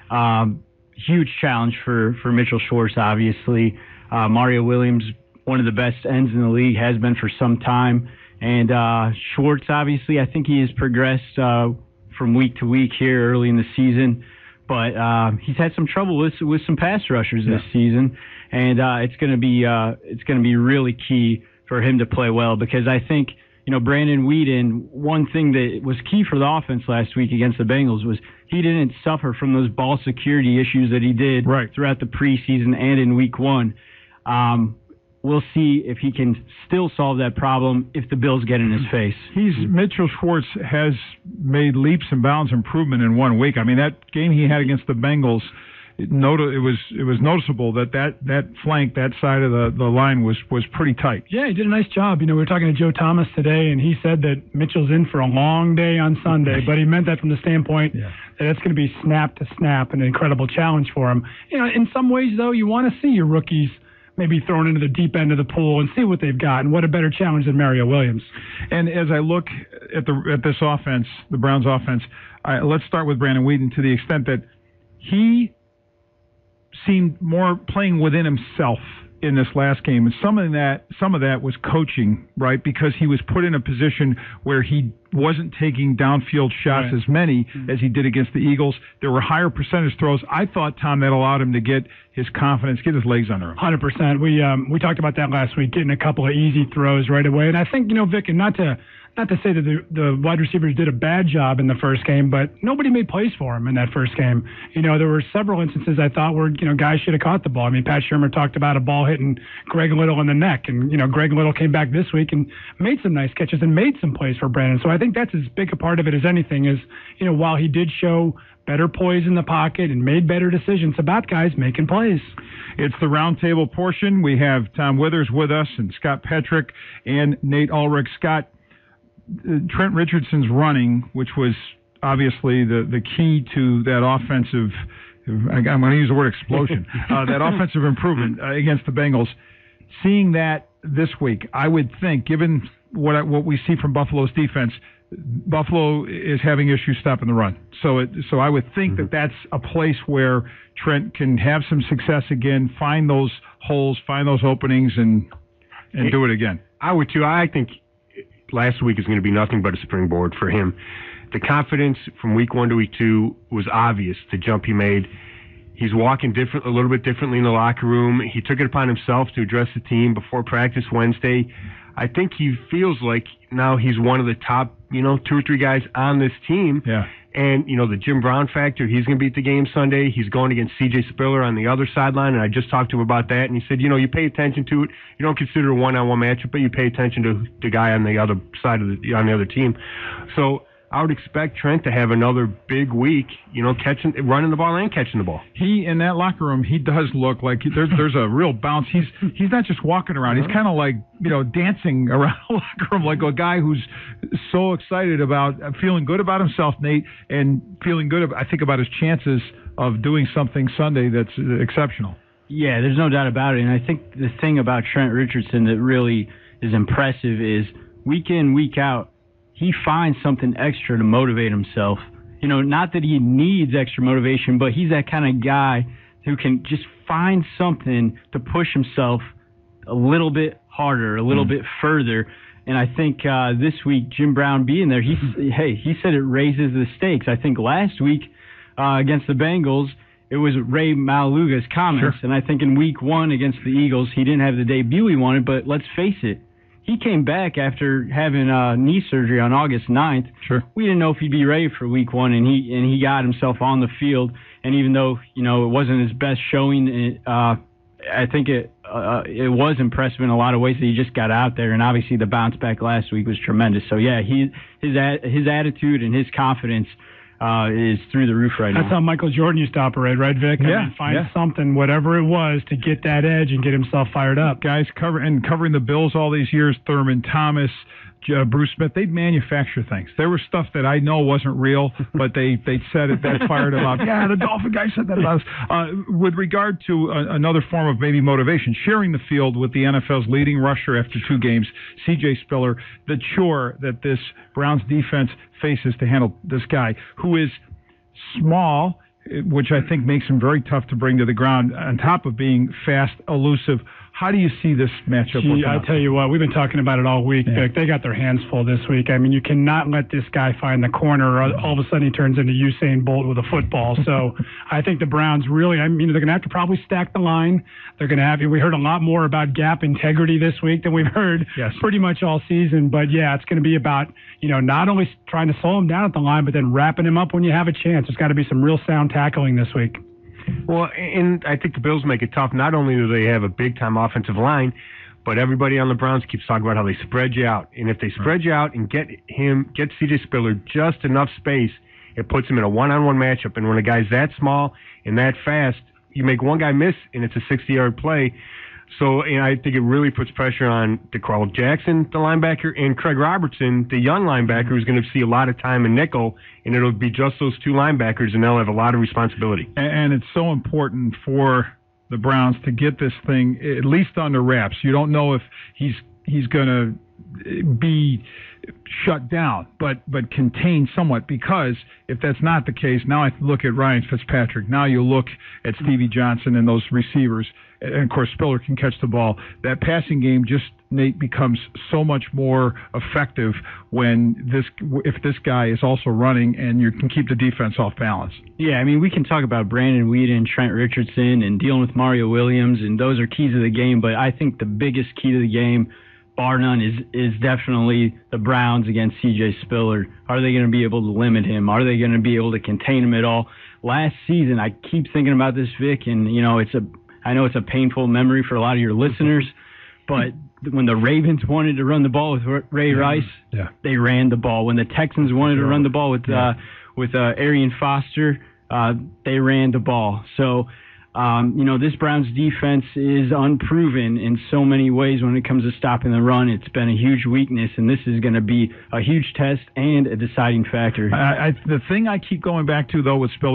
Um, huge challenge for, for Mitchell Schwartz, obviously. Uh, Mario Williams, one of the best ends in the league, has been for some time. And uh, Schwartz, obviously, I think he has progressed uh, from week to week here early in the season. But uh, he's had some trouble with with some pass rushers this yeah. season, and uh, it's going to be uh, it's going to be really key for him to play well, because I think, you know, Brandon Weeden, one thing that was key for the offense last week against the Bengals was he didn't suffer from those ball security issues that he did right. throughout the preseason and in week one. Um, we'll see if he can still solve that problem if the Bills get in his face. He's Mitchell Schwartz has made leaps and bounds improvement in one week. I mean, that game he had against the Bengals, it, not- it was it was noticeable that that, that flank, that side of the, the line was, was pretty tight. Yeah, he did a nice job. You know, we were talking to Joe Thomas today, and he said that Mitchell's in for a long day on Sunday, but he meant that from the standpoint yeah. that it's going to be snap to snap, an incredible challenge for him. You know, in some ways, though, you want to see your rookies maybe thrown into the deep end of the pool and see what they've got, and what a better challenge than Mario Williams. And as I look at the at this offense, the Browns offense, I, let's start with Brandon Weeden to the extent that he seemed more playing within himself in this last game. And some of that, some of that was coaching, right? Because he was put in a position where he wasn't taking downfield shots right. as many mm-hmm. as he did against the Eagles. There were higher percentage throws. I thought, Tom, that allowed him to get his confidence, get his legs under him. one hundred percent. We um, we talked about that last week, getting a couple of easy throws right away. And I think, you know, Vic, and not to not to say that the, the wide receivers did a bad job in the first game, but nobody made plays for him in that first game. You know, there were several instances I thought where, you know, guys should have caught the ball. I mean, Pat Shurmur talked about a ball hitting Greg Little in the neck, and, you know, Greg Little came back this week and made some nice catches and made some plays for Brandon. So I think that's as big a part of it as anything is, you know, while he did show better poise in the pocket and made better decisions, about guys making plays. It's the roundtable portion. We have Tom Withers with us and Scott Petrick and Nate Ulrich. Scott, Trent Richardson's running, which was obviously the, the key to that offensive, I'm going to use the word explosion, uh, that offensive improvement uh, against the Bengals. Seeing that this week, I would think, given what I, what we see from Buffalo's defense, Buffalo is having issues stopping the run. So it, so I would think mm-hmm. that that's a place where Trent can have some success again, find those holes, find those openings, and and it, do it again. I would too. I think last week is going to be nothing but a springboard for him. The confidence from week one to week two was obvious, the jump he made. He's walking different, a little bit differently in the locker room. He took it upon himself to address the team before practice Wednesday. I think he feels like now he's one of the top, you know, two or three guys on this team. Yeah. And, you know, the Jim Brown factor, he's going to be at the game Sunday. He's going against C J Spiller on the other sideline, and I just talked to him about that, and he said, you know, you pay attention to it. You don't consider a one-on-one matchup, but you pay attention to the guy on the other side of the, on the other team. So I would expect Trent to have another big week, you know, catching, running the ball and catching the ball. He, in that locker room, he does look like he, there's there's a real bounce. He's he's not just walking around. He's kind of like, you know, dancing around the locker room like a guy who's so excited about, feeling good about himself, Nate, and feeling good, I think, about his chances of doing something Sunday that's exceptional. Yeah, there's no doubt about it. And I think the thing about Trent Richardson that really is impressive is week in, week out, he finds something extra to motivate himself. You know, not that he needs extra motivation, but he's that kind of guy who can just find something to push himself a little bit harder, a little mm. bit further. And I think uh, this week, Jim Brown being there, he hey, he said it raises the stakes. I think last week uh, against the Bengals, it was Ray Maluga's comments. Sure. And I think in week one against the Eagles, he didn't have the debut he wanted, but let's face it, he came back after having uh, knee surgery on August ninth. Sure. We didn't know if he'd be ready for week one, and he and he got himself on the field. And even though, you know, it wasn't his best showing, it, uh, I think it uh, it was impressive in a lot of ways that he just got out there. And obviously the bounce back last week was tremendous. So, yeah, he his his attitude and his confidence Uh, is through the roof right That's now. how Michael Jordan used to operate, right, Vic? I Yeah, mean, find yeah. something, whatever it was, to get that edge and get himself fired up. Guys cover and covering the Bills all these years, Thurman Thomas, uh, Bruce Smith, they'd manufacture things. There was stuff that I know wasn't real, but they they said it, that fired them up. Yeah, the Dolphin guy said that about us. Uh, with regard to a, another form of maybe motivation, sharing the field with the N F L's leading rusher after two games, C J Spiller, the chore that this Browns defense faces to handle this guy who is small, which I think makes him very tough to bring to the ground, on top of being fast, elusive. How do you see this matchup? Gee, I tell you what, we've been talking about it all week. Yeah. They got their hands full this week. I mean, you cannot let this guy find the corner, or all of a sudden he turns into Usain Bolt with a football. So I think the Browns really, I mean, they're going to have to probably stack the line. They're going to have, we heard a lot more about gap integrity this week than we've heard yes. pretty much all season. But yeah, it's going to be about, you know, not only trying to slow him down at the line, but then wrapping him up when you have a chance. There's got to be some real sound tackling this week. Well, and I think the Bills make it tough. Not only do they have a big-time offensive line, but everybody on the Browns keeps talking about how they spread you out. And if they spread you out and get him, get C J Spiller just enough space, it puts him in a one-on-one matchup. And when a guy's that small and that fast, you make one guy miss, and it's a sixty-yard play. So and I think it really puts pressure on DeCarl Jackson, the linebacker, and Craig Robertson, the young linebacker, who's going to see a lot of time in nickel, and it'll be just those two linebackers, and they'll have a lot of responsibility. And it's so important for the Browns to get this thing at least under wraps. You don't know if he's he's going to be shut down, but but contained somewhat, because if that's not the case, now I look at Ryan Fitzpatrick. Now you look at Stevie Johnson and those receivers, and of course Spiller can catch the ball. That passing game just, Nate, becomes so much more effective when this if this guy is also running, and you can keep the defense off balance. Yeah, I mean, we can talk about Brandon Weeden, Trent Richardson, and dealing with Mario Williams, and those are keys of the game, but I think the biggest key to the game, bar none, is is definitely the Browns against C J Spiller. Are they going to be able to limit him? Are they going to be able to contain him at all? Last season, I keep thinking about this, Vic, and you know, it's a I know it's a painful memory for a lot of your listeners, but when the Ravens wanted to run the ball with Ray Rice, yeah. they ran the ball. When the Texans wanted to run the ball with yeah. uh, with uh, Arian Foster, uh, they ran the ball. So. Um, you know, this Browns defense is unproven in so many ways when it comes to stopping the run. It's been a huge weakness, and this is going to be a huge test and a deciding factor. I, I, the thing I keep going back to, though, with Spiller,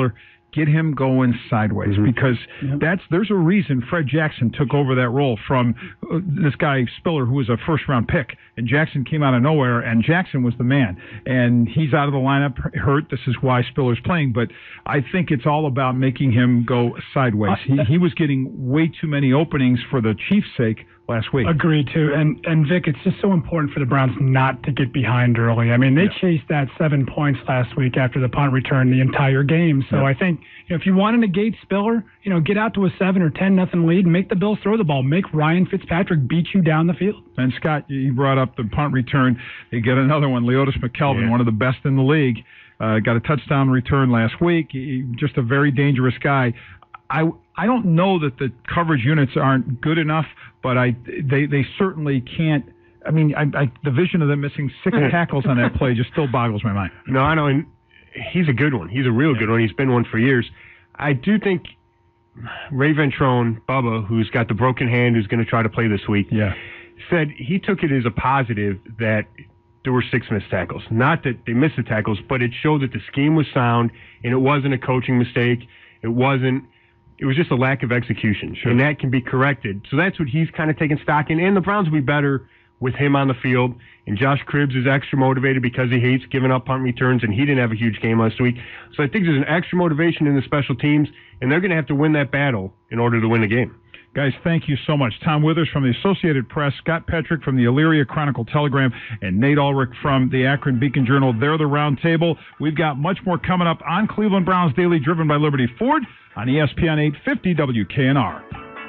get him going sideways Mm-hmm. because that's there's a reason Fred Jackson took over that role from uh, this guy Spiller, who was a first round pick, and Jackson came out of nowhere, and Jackson was the man, and he's out of the lineup hurt. This is why Spiller's playing, but I think it's all about making him go sideways. He, he was getting way too many openings for the Chiefs' sake last week. Agreed too. And and Vic, it's just so important for the Browns not to get behind early. I mean, they yeah. chased that seven points last week after the punt return the entire game. So yeah. I think you know, if you want to negate Spiller, you know, get out to a seven or ten nothing lead and make the Bills throw the ball. Make Ryan Fitzpatrick beat you down the field. And Scott, you brought up the punt return. They get another one. Leotis McKelvin, yeah. one of the best in the league, uh, got a touchdown return last week. He, just a very dangerous guy. I I don't know that the coverage units aren't good enough, but I they they certainly can't. I mean, I, I, the vision of them missing six tackles on that play just still boggles my mind. No, I know. And he's a good one. He's a real good one. He's been one for years. I do think Ray Ventrone, Bubba, who's got the broken hand, who's going to try to play this week, yeah. said he took it as a positive that there were six missed tackles. Not that they missed the tackles, but it showed that the scheme was sound and it wasn't a coaching mistake. It wasn't. It was just a lack of execution, sure. and that can be corrected. So that's what he's kind of taking stock in, and the Browns will be better with him on the field. And Josh Cribbs is extra motivated because he hates giving up punt returns, and he didn't have a huge game last week. So I think there's an extra motivation in the special teams, and they're going to have to win that battle in order to win the game. Guys, thank you so much. Tom Withers from the Associated Press, Scott Petrick from the Elyria Chronicle-Telegram, and Nate Ulrich from the Akron Beacon-Journal. They're the round table. We've got much more coming up on Cleveland Browns Daily, driven by Liberty Ford on E S P N eight fifty W K N R.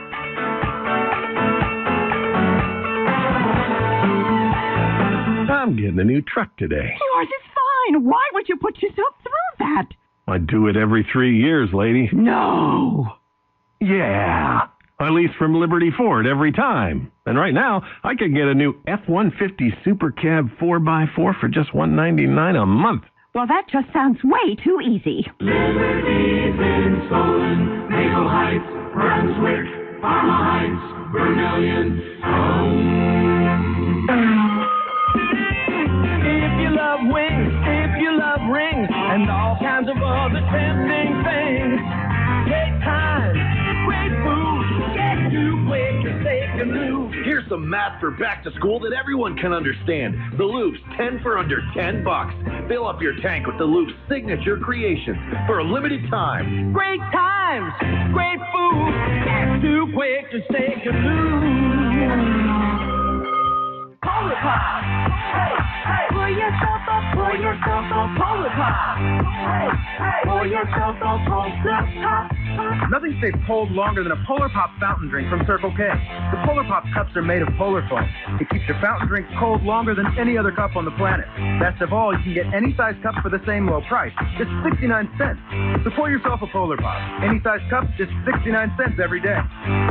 I'm getting a new truck today. Yours is fine. Why would you put yourself through that? I do it every three years, lady. No. Yeah. I lease from Liberty Ford every time. And right now, I could get a new F one fifty Super Cab four by four for just one hundred ninety-nine dollars a month. Well, that just sounds way too easy. Liberty's in Solon, Maple Heights, Brunswick, Parma Heights, Vermilion, home. If you love wings, if you love rings, and all kinds of other tempting things, take time, great food, get too quick to take a move. Here's some math for back to school that everyone can understand. The Loops, ten for under ten bucks. Fill up your tank with the Loops signature creations for a limited time. Great times, great food, get too quick to take a move. Polar Pop. Hey, hey. Pour yourself up, pour yourself up, Polar Pop. Hey, hey. Pour yourself up, Polar Pop. Nothing stays cold longer than a Polar Pop fountain drink from Circle K. The Polar Pop cups are made of polar foam. It keeps your fountain drink cold longer than any other cup on the planet. Best of all, you can get any size cup for the same low price, just sixty-nine cents. So pour yourself a Polar Pop. Any size cup, just sixty-nine cents every day.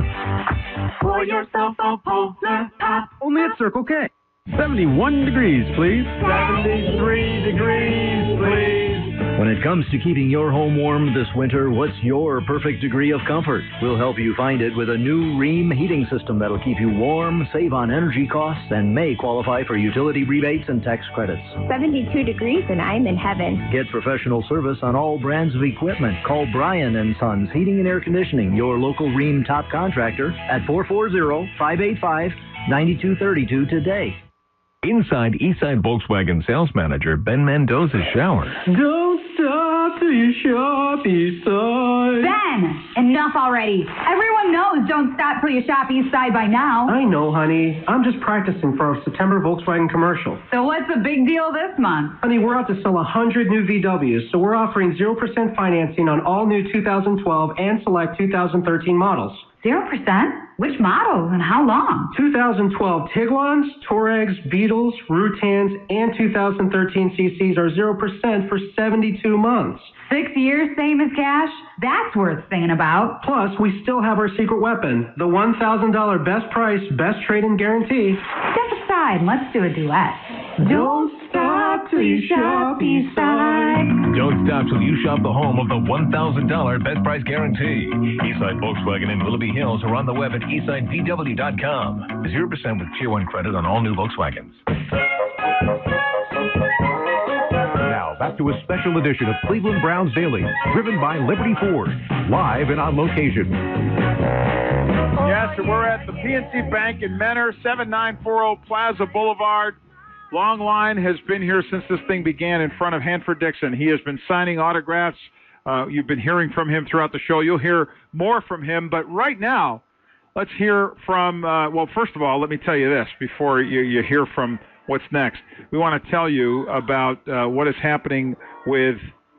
Pour yourself a Polar Pop. Only at Circle K. seventy-one degrees, please. seventy-three degrees, please. When it comes to keeping your home warm this winter, what's your perfect degree of comfort? We'll help you find it with a new Rheem heating system that'll keep you warm, save on energy costs, and may qualify for utility rebates and tax credits. seventy-two degrees and I'm in heaven. Get professional service on all brands of equipment. Call Brian and Sons Heating and Air Conditioning, your local Rheem top contractor, at four four zero, five eight five, nine two three two today. Inside Eastside Volkswagen sales manager Ben Mendoza's shower. Don't stop till you shop Eastside. Ben, enough already. Everyone knows don't stop till you shop Eastside by now. I know, honey. I'm just practicing for our September Volkswagen commercial. So what's the big deal this month? Honey, we're out to sell one hundred new V Ws, so we're offering zero percent financing on all new two thousand twelve and select two thousand thirteen models. Zero percent? Which models and how long? two thousand twelve Tiguan's, Touaregs, Beetles, Routans, and two thousand thirteen C Cs are zero percent for seventy-two months. Six years, same as cash? That's worth thinking about. Plus, we still have our secret weapon, the one thousand dollars best price, best trade-in guarantee. Step aside and let's do a duet. Don't stop till you shop Eastside. Don't stop till you shop the home of the one thousand dollars best price guarantee. Eastside Volkswagen in Willoughby Hills are on the web at eastside v w dot com. zero percent with Tier one credit on all new Volkswagens. Now, back to a special edition of Cleveland Browns Daily, driven by Liberty Ford, live and on location. Yes, we're at the P N C Bank in Menor, seven nine four zero Plaza Boulevard. Long line has been here since this thing began in front of Hanford Dixon. He has been signing autographs. Uh, you've been hearing from him throughout the show. You'll hear more from him. But right now, let's hear from, uh, well, first of all, let me tell you this before you, you hear from what's next. We want to tell you about uh, what is happening with,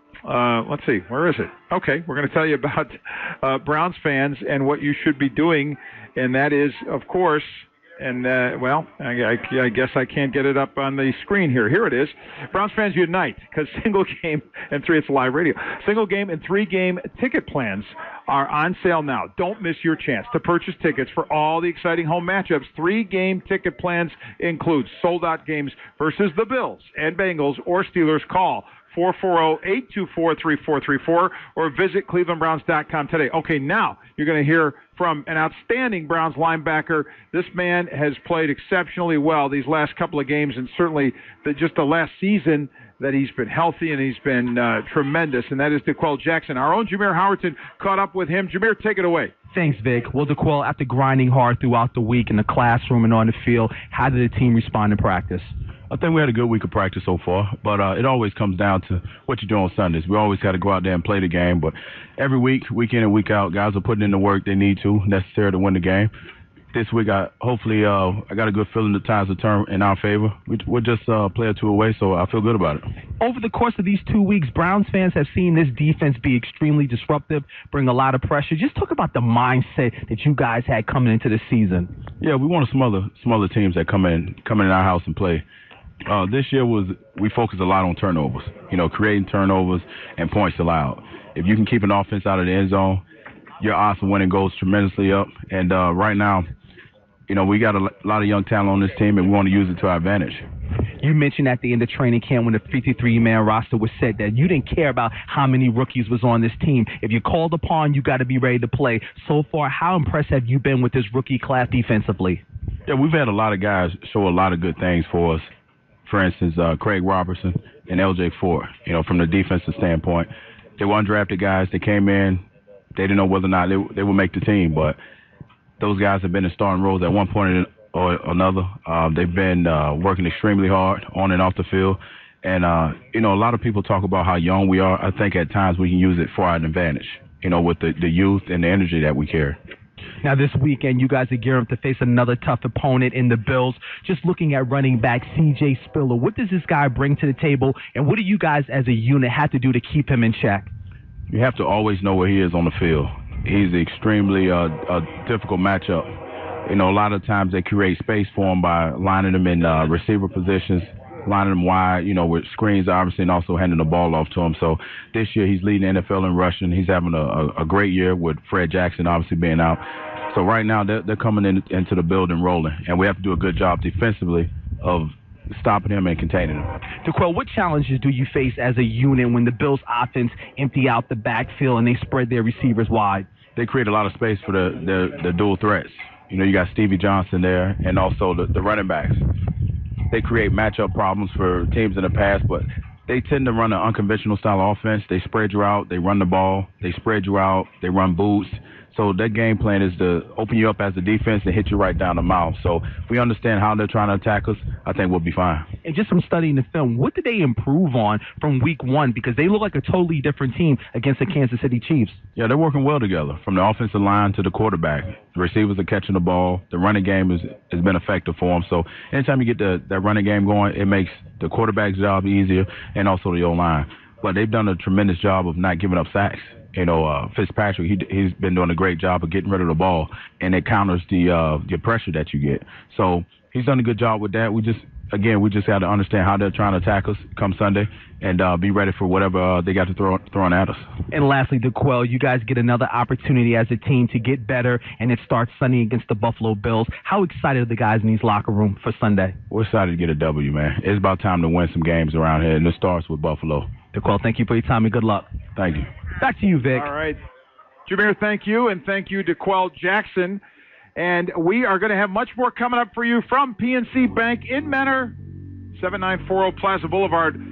uh, let's see, where is it? Okay, we're going to tell you about uh, Browns fans and what you should be doing. And that is, of course, and, uh, well, I, I, I guess I can't get it up on the screen here. Here it is. Browns fans unite, because single game and three, it's live radio. Single game and three game ticket plans are on sale now. Don't miss your chance to purchase tickets for all the exciting home matchups. Three game ticket plans include sold out games versus the Bills and Bengals or Steelers. Call four four zero, eight two four, three four three four or visit cleveland browns dot com today. Okay, now you're going to hear from an outstanding Browns linebacker. This man has played exceptionally well these last couple of games, and certainly the, just the last season that he's been healthy and he's been uh, tremendous, and that is DeQuell Jackson. Our own Jameer Howerton caught up with him. Jameer, take it away. Thanks, Vic. Well, DeQuell, after grinding hard throughout the week in the classroom and on the field, how did the team respond in practice? I think we had a good week of practice so far, but uh, it always comes down to what you do on Sundays. We always got to go out there and play the game, but every week, week in and week out, guys are putting in the work they need to, necessary to win the game. This week, I hopefully uh, I got a good feeling the tides will turn in our favor. We, we're just uh, play or two away, so I feel good about it. Over the course of these two weeks, Browns fans have seen this defense be extremely disruptive, bring a lot of pressure. Just talk about the mindset that you guys had coming into the season. Yeah, we wanted some other some other teams that come in come in our house and play. Uh, this year was we focused a lot on turnovers, you know, creating turnovers and points allowed. If you can keep an offense out of the end zone, your odds of winning goes tremendously up. And uh, right now, you know, we got a lot of young talent on this team, and we want to use it to our advantage. You mentioned at the end of training camp when the fifty-three man roster was set that you didn't care about how many rookies was on this team. If you're called upon, you got to be ready to play. So far, how impressed have you been with this rookie class defensively? Yeah, we've had a lot of guys show a lot of good things for us. For instance, uh, Craig Robertson and L J Ford, you know, from the defensive standpoint. They were undrafted guys. They came in. They didn't know whether or not they, they would make the team, but those guys have been in starting roles at one point or another. Uh, they've been uh, working extremely hard on and off the field. And, uh, you know, a lot of people talk about how young we are. I think at times we can use it for our advantage, you know, with the, the youth and the energy that we carry. Now, this weekend, you guys are gearing up to face another tough opponent in the Bills. Just looking at running back C J Spiller, what does this guy bring to the table, and what do you guys as a unit have to do to keep him in check? You have to always know where he is on the field. He's extremely uh, a difficult matchup. You know, a lot of times they create space for him by lining him in uh, receiver positions, lining him wide, you know, with screens, obviously, and also handing the ball off to him. So this year he's leading the N F L in rushing. He's having a, a, a great year with Fred Jackson obviously being out. So right now they're, they're coming in, into the building rolling, and we have to do a good job defensively of stopping him and containing him. DeQuell, what challenges do you face as a unit when the Bills' offense empty out the backfield and they spread their receivers wide? They create a lot of space for the, the, the dual threats. You know, you got Stevie Johnson there and also the, the running backs. They create matchup problems for teams in the past, but they tend to run an unconventional style offense. They spread you out, they run the ball, they spread you out, they run boots. So their game plan is to open you up as a defense and hit you right down the mouth. So if we understand how they're trying to attack us, I think we'll be fine. And just from studying the film, what did they improve on from week one? Because they look like a totally different team against the Kansas City Chiefs. Yeah, they're working well together, from the offensive line to the quarterback. The receivers are catching the ball. The running game is, has been effective for them. So anytime you get the, that running game going, it makes the quarterback's job easier and also the O-line. But they've done a tremendous job of not giving up sacks. You know, uh, Fitzpatrick, he, he's been doing a great job of getting rid of the ball, and it counters the uh, the pressure that you get. So he's done a good job with that. We just, again, we just got to understand how they're trying to attack us come Sunday and uh, be ready for whatever uh, they got to throw throwing at us. And lastly, DeQuell, you guys get another opportunity as a team to get better, and it starts Sunday against the Buffalo Bills. How excited are the guys in these locker rooms for Sunday? We're excited to get a W, man. It's about time to win some games around here, and it starts with Buffalo. DeQuell, thank you for your time and good luck. Thank you. Back to you, Vic. All right. Jameer, thank you, and thank you, DeQuell Jackson. And we are going to have much more coming up for you from P N C Bank in Menor, seven nine four zero Plaza Boulevard.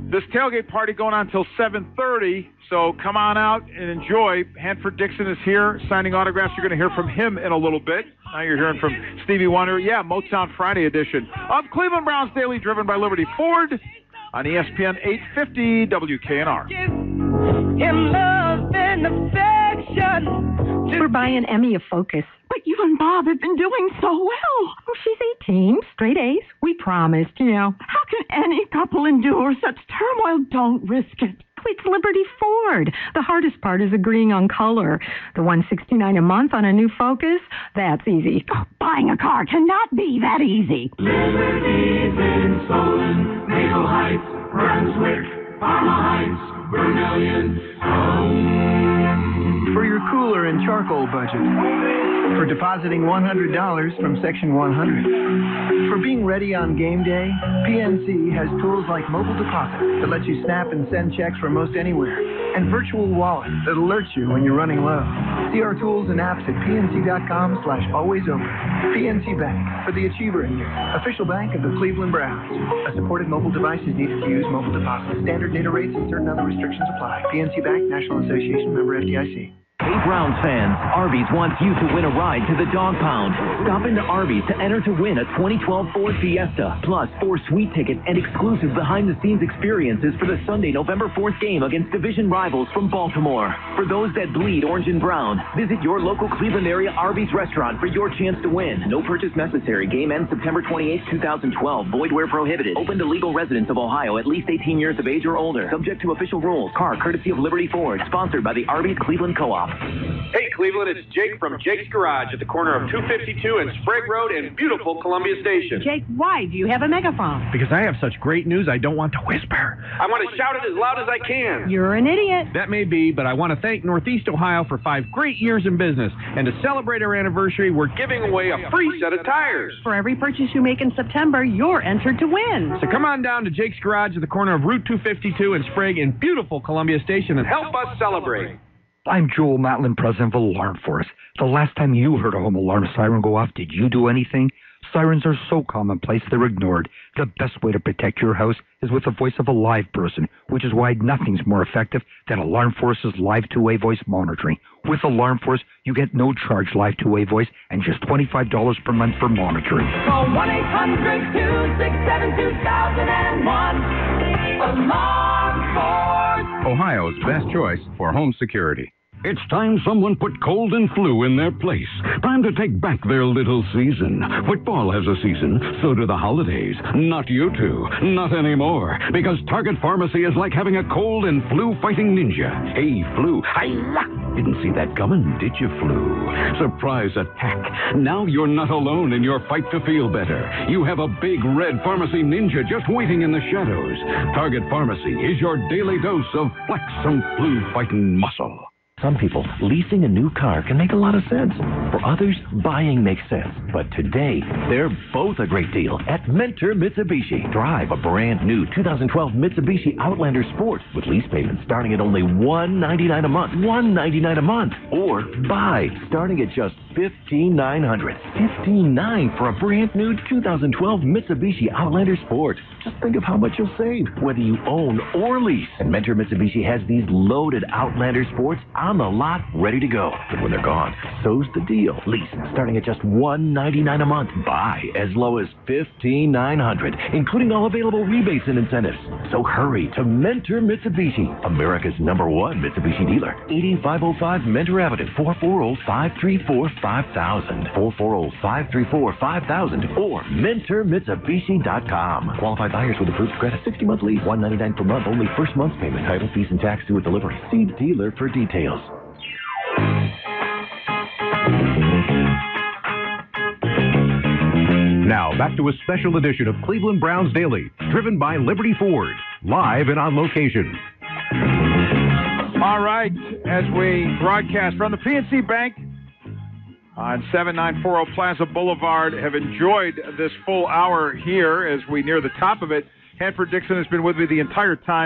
This tailgate party going on until seven thirty, so come on out and enjoy. Hanford Dixon is here signing autographs. You're going to hear from him in a little bit. Now you're hearing from Stevie Wonder. Yeah, Motown Friday edition of Cleveland Browns Daily, driven by Liberty Ford on E S P N eight fifty W K N R. Him love and affection. We're buying Emmy a Focus. But you and Bob have been doing so well. Oh, she's eighteen, straight A's. We promised, you know. How can any couple endure such turmoil? Don't risk it. It's Liberty Ford. The hardest part is agreeing on color. The one hundred sixty-nine dollars a month on a new Focus, that's easy. Oh, buying a car cannot be that easy. Liberty's in Solon, Maple Heights, Brunswick, Parma Heights, Vermilion, home. For your cooler and charcoal budget. For depositing one hundred dollars from Section one hundred. For being ready on game day, P N C has tools like mobile deposit that lets you snap and send checks from most anywhere, and virtual wallet that alerts you when you're running low. See our tools and apps at pnc.com slash always open. P N C Bank, for the achiever in you. Official bank of the Cleveland Browns. A supported mobile device is needed to use mobile deposit. Standard data rates and certain other restrictions apply. P N C Bank, National Association, member F D I C. Hey Browns fans, Arby's wants you to win a ride to the Dog Pound. Stop into Arby's to enter to win a twenty twelve Ford Fiesta, plus four sweet tickets and exclusive behind-the-scenes experiences for the Sunday, November fourth game against division rivals from Baltimore. For those that bleed orange and brown, visit your local Cleveland area Arby's restaurant for your chance to win. No purchase necessary. Game ends September twenty-eighth, twenty twelve. Void where prohibited. Open to legal residents of Ohio at least eighteen years of age or older. Subject to official rules. Car courtesy of Liberty Ford. Sponsored by the Arby's Cleveland Co-op. Hey Cleveland, it's Jake from Jake's Garage at the corner of two fifty-two and Sprague Road in beautiful Columbia Station. Jake, why do you have a megaphone? Because I have such great news, I don't want to whisper. I want to shout it as loud as I can. You're an idiot. That may be, but I want to thank Northeast Ohio for five great years in business. And to celebrate our anniversary, we're Giving away a free set of tires. For every purchase you make in September, you're entered to win. So come on down to Jake's Garage at the corner of Route two fifty-two and Sprague in beautiful Columbia Station and help Help us celebrate. I'm Joel Matlin, president of Alarm Force. The last time you heard a home alarm siren go off, did you do anything? Sirens are so commonplace they're ignored. The best way to protect your house is with the voice of a live person, which is why nothing's more effective than Alarm Force's live two-way voice monitoring. With Alarm Force, you get no charge live two-way voice and just twenty-five dollars per month for monitoring. Call one eight hundred two six seven two thousand one. Alarm Force. Ohio's best choice for home security. It's time someone put cold and flu in their place. Time to take back their little season. Football has a season, so do the holidays. Not you two. Not anymore. Because Target Pharmacy is like having a cold and flu-fighting ninja. Hey, flu. Hi-ya! Didn't see that coming, did you, flu? Surprise attack. Now you're not alone in your fight to feel better. You have a big red pharmacy ninja just waiting in the shadows. Target Pharmacy is your daily dose of flexum flu-fighting muscle. Some people, leasing a new car can make a lot of sense. For others, buying makes sense. But today, they're both a great deal at Mentor Mitsubishi. Drive a brand new two thousand twelve Mitsubishi Outlander Sport with lease payments starting at only one hundred ninety-nine dollars a month. one hundred ninety-nine dollars a month. Or buy starting at just fifteen thousand nine hundred dollars. fifteen thousand nine hundred dollars for a brand new two thousand twelve Mitsubishi Outlander Sport. Just think of how much you'll save, whether you own or lease. And Mentor Mitsubishi has these loaded Outlander Sports on the lot, ready to go. But when they're gone, so's the deal. Lease starting at just one hundred ninety-nine dollars a month. Buy as low as fifteen thousand nine hundred dollars, including all available rebates and incentives. So hurry to Mentor Mitsubishi, America's number one Mitsubishi dealer. eighty-five oh five Mentor Avenue, four four zero, five three four, five thousand, four four zero, five three four, five thousand, or mentor mitsubishi dot com. Qualified buyers with approved credit, sixty month lease, one hundred ninety-nine dollars per month, only first month's payment, title fees and tax due at delivery. See dealer for details. Now, back to a special edition of Cleveland Browns Daily, driven by Liberty Ford, live and on location. All right, as we broadcast from the P N C Bank on seventy-nine forty Plaza Boulevard, have enjoyed this full hour here as we near the top of it. Hanford Dixon has been with me the entire time.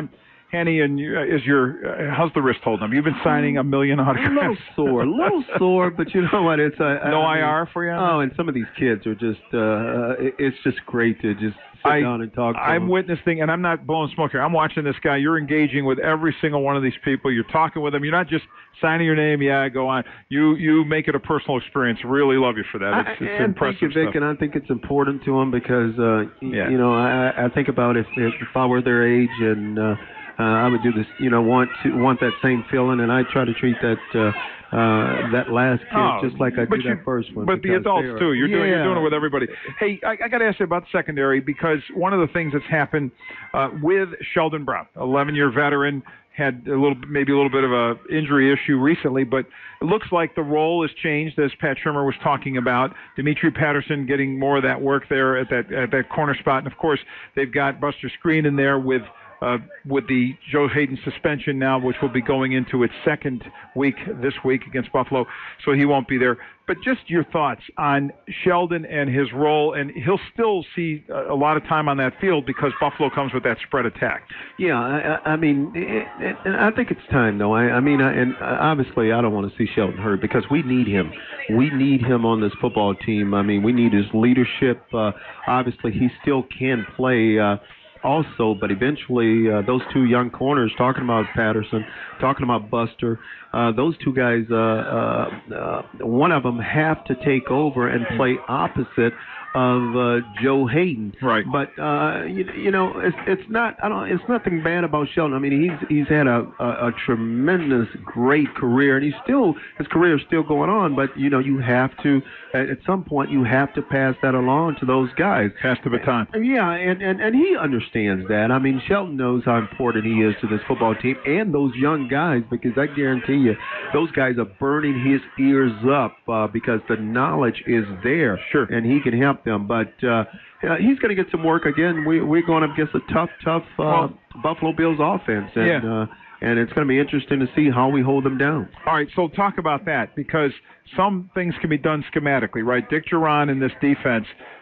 Henny, and you, uh, is your uh, how's the wrist holding up? You've been signing a million autographs. A little sore, a little sore, but you know what? It's uh, no I mean, I R for you. Oh, and some of these kids are just. Uh, it, it's just great to just sit I, down and talk to I'm them. witnessing, and I'm not blowing smoke here. I'm watching this guy. You're engaging with every single one of these people. You're talking with them. You're not just signing your name. Yeah, go on. You you make it a personal experience. Really love you for that. It's, it's and impressive thank you, Vic, stuff. and I think it's important to them because uh, Yeah. you know I, I think about if if I were their age and uh, uh, I would do this, you know, want to want that same feeling, and I try to treat that uh, uh, that last kid Oh, just like I but did you- that first one. But the because adults they are- too. You're doing you're Yeah. doing it with everybody. Hey, I, I got to ask you about secondary because one of the things that's happened uh, with Sheldon Brown, eleven-year veteran, had a little maybe a little bit of a injury issue recently, but it looks like the role has changed as Pat Shermer was talking about. Dimitri Patterson getting more of that work there at that at that corner spot, and of course they've got Buster Screen in there with. Uh, with the Joe Hayden suspension now, which will be going into its second week this week against Buffalo, so he won't be there. But just your thoughts on Sheldon and his role, and he'll still see a lot of time on that field because Buffalo comes with that spread attack. Yeah, I, I I mean, it, it, and I think it's time, though. I, I mean, I, and obviously, I don't want to see Sheldon hurt because we need him. We need him on this football team. I mean, we need his leadership. Uh, obviously, he still can play. Uh, Also, but eventually, uh, those two young corners, talking about Patterson, talking about Buster, uh, those two guys, uh, uh, uh, one of them have to take over and play opposite of uh, Joe Hayden. Right. But uh, you, you know, it's it's not. I don't. It's nothing bad about Sheldon. I mean, he's he's had a, a, a tremendous, great career, and he's still his career is still going on. But you know, you have to at, at some point you have to pass that along to those guys. Pass the baton. Yeah, and, and, and he understands that. I mean, Sheldon knows how important he is to this football team and those young guys because I guarantee you, those guys are burning his ears up uh, because the knowledge is there. Sure. And he can help them. But uh, uh, he's going to get some work again. We, we're going up against a tough, tough uh, Well, Buffalo Bills offense. And, Yeah. uh, and it's going to be interesting to see how we hold them down. All right, so talk about that because some things can be done schematically, right? Dick Duran in this defense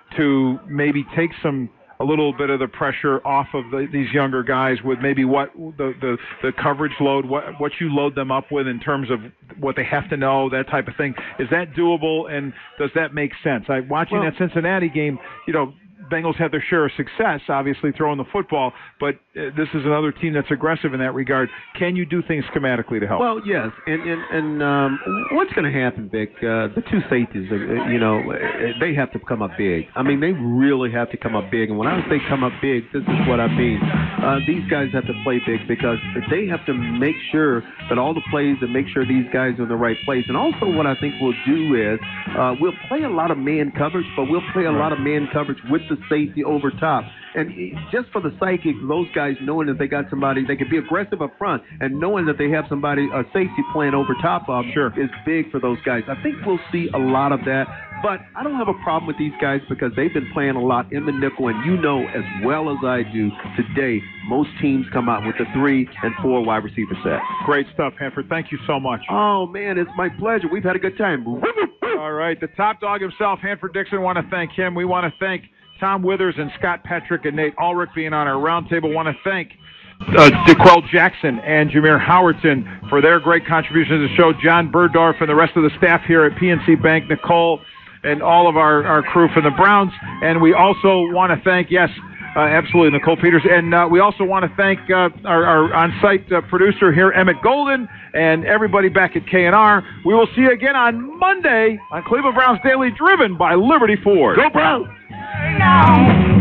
to maybe take some a little bit of the pressure off of the, these younger guys with maybe what the, the the coverage load, what what you load them up with in terms of what they have to know, that type of thing. Is that doable, and does that make sense? I watching Well- that Cincinnati game, you know. Bengals had their share of success, obviously, throwing the football, but uh, this is another team that's aggressive in that regard. Can you do things schematically to help? Well, yes, and and, and um, what's going to happen, Vic? Uh, the two safeties, uh, you know, uh, they have to come up big. I mean, they really have to come up big. And when I say come up big, this is what I mean. Uh, these guys have to play big because they have to make sure that all the plays and make sure these guys are in the right place. And also, what I think we'll do is uh, we'll play a lot of man coverage, but we'll play a lot of man coverage with the safety over top. And just for the psyche of those guys knowing that they got somebody, they can be aggressive up front, and knowing that they have somebody, a safety playing over top of them sure. is big for those guys. I think we'll see a lot of that. But I don't have a problem with these guys because they've been playing a lot in the nickel, and you know as well as I do today, most teams come out with a three and four wide receiver set. Great stuff, Hanford. Thank you so much. Oh, man, it's my pleasure. We've had a good time. All right, the top dog himself, Hanford Dixon, want to thank him. We want to thank Tom Withers and Scott Patrick and Nate Ulrich being on our roundtable. Want to thank uh, DeQuell Jackson and Jameer Howerton for their great contributions to the show. John Burdorf and the rest of the staff here at P N C Bank, Nicole, and all of our, our crew from the Browns. And we also want to thank, yes, uh, absolutely, Nicole Peters. And uh, we also want to thank uh, our, our on-site uh, producer here, Emmett Golden, and everybody back at K N R. We will see you again on Monday on Cleveland Browns Daily, driven by Liberty Ford. Go Browns! No.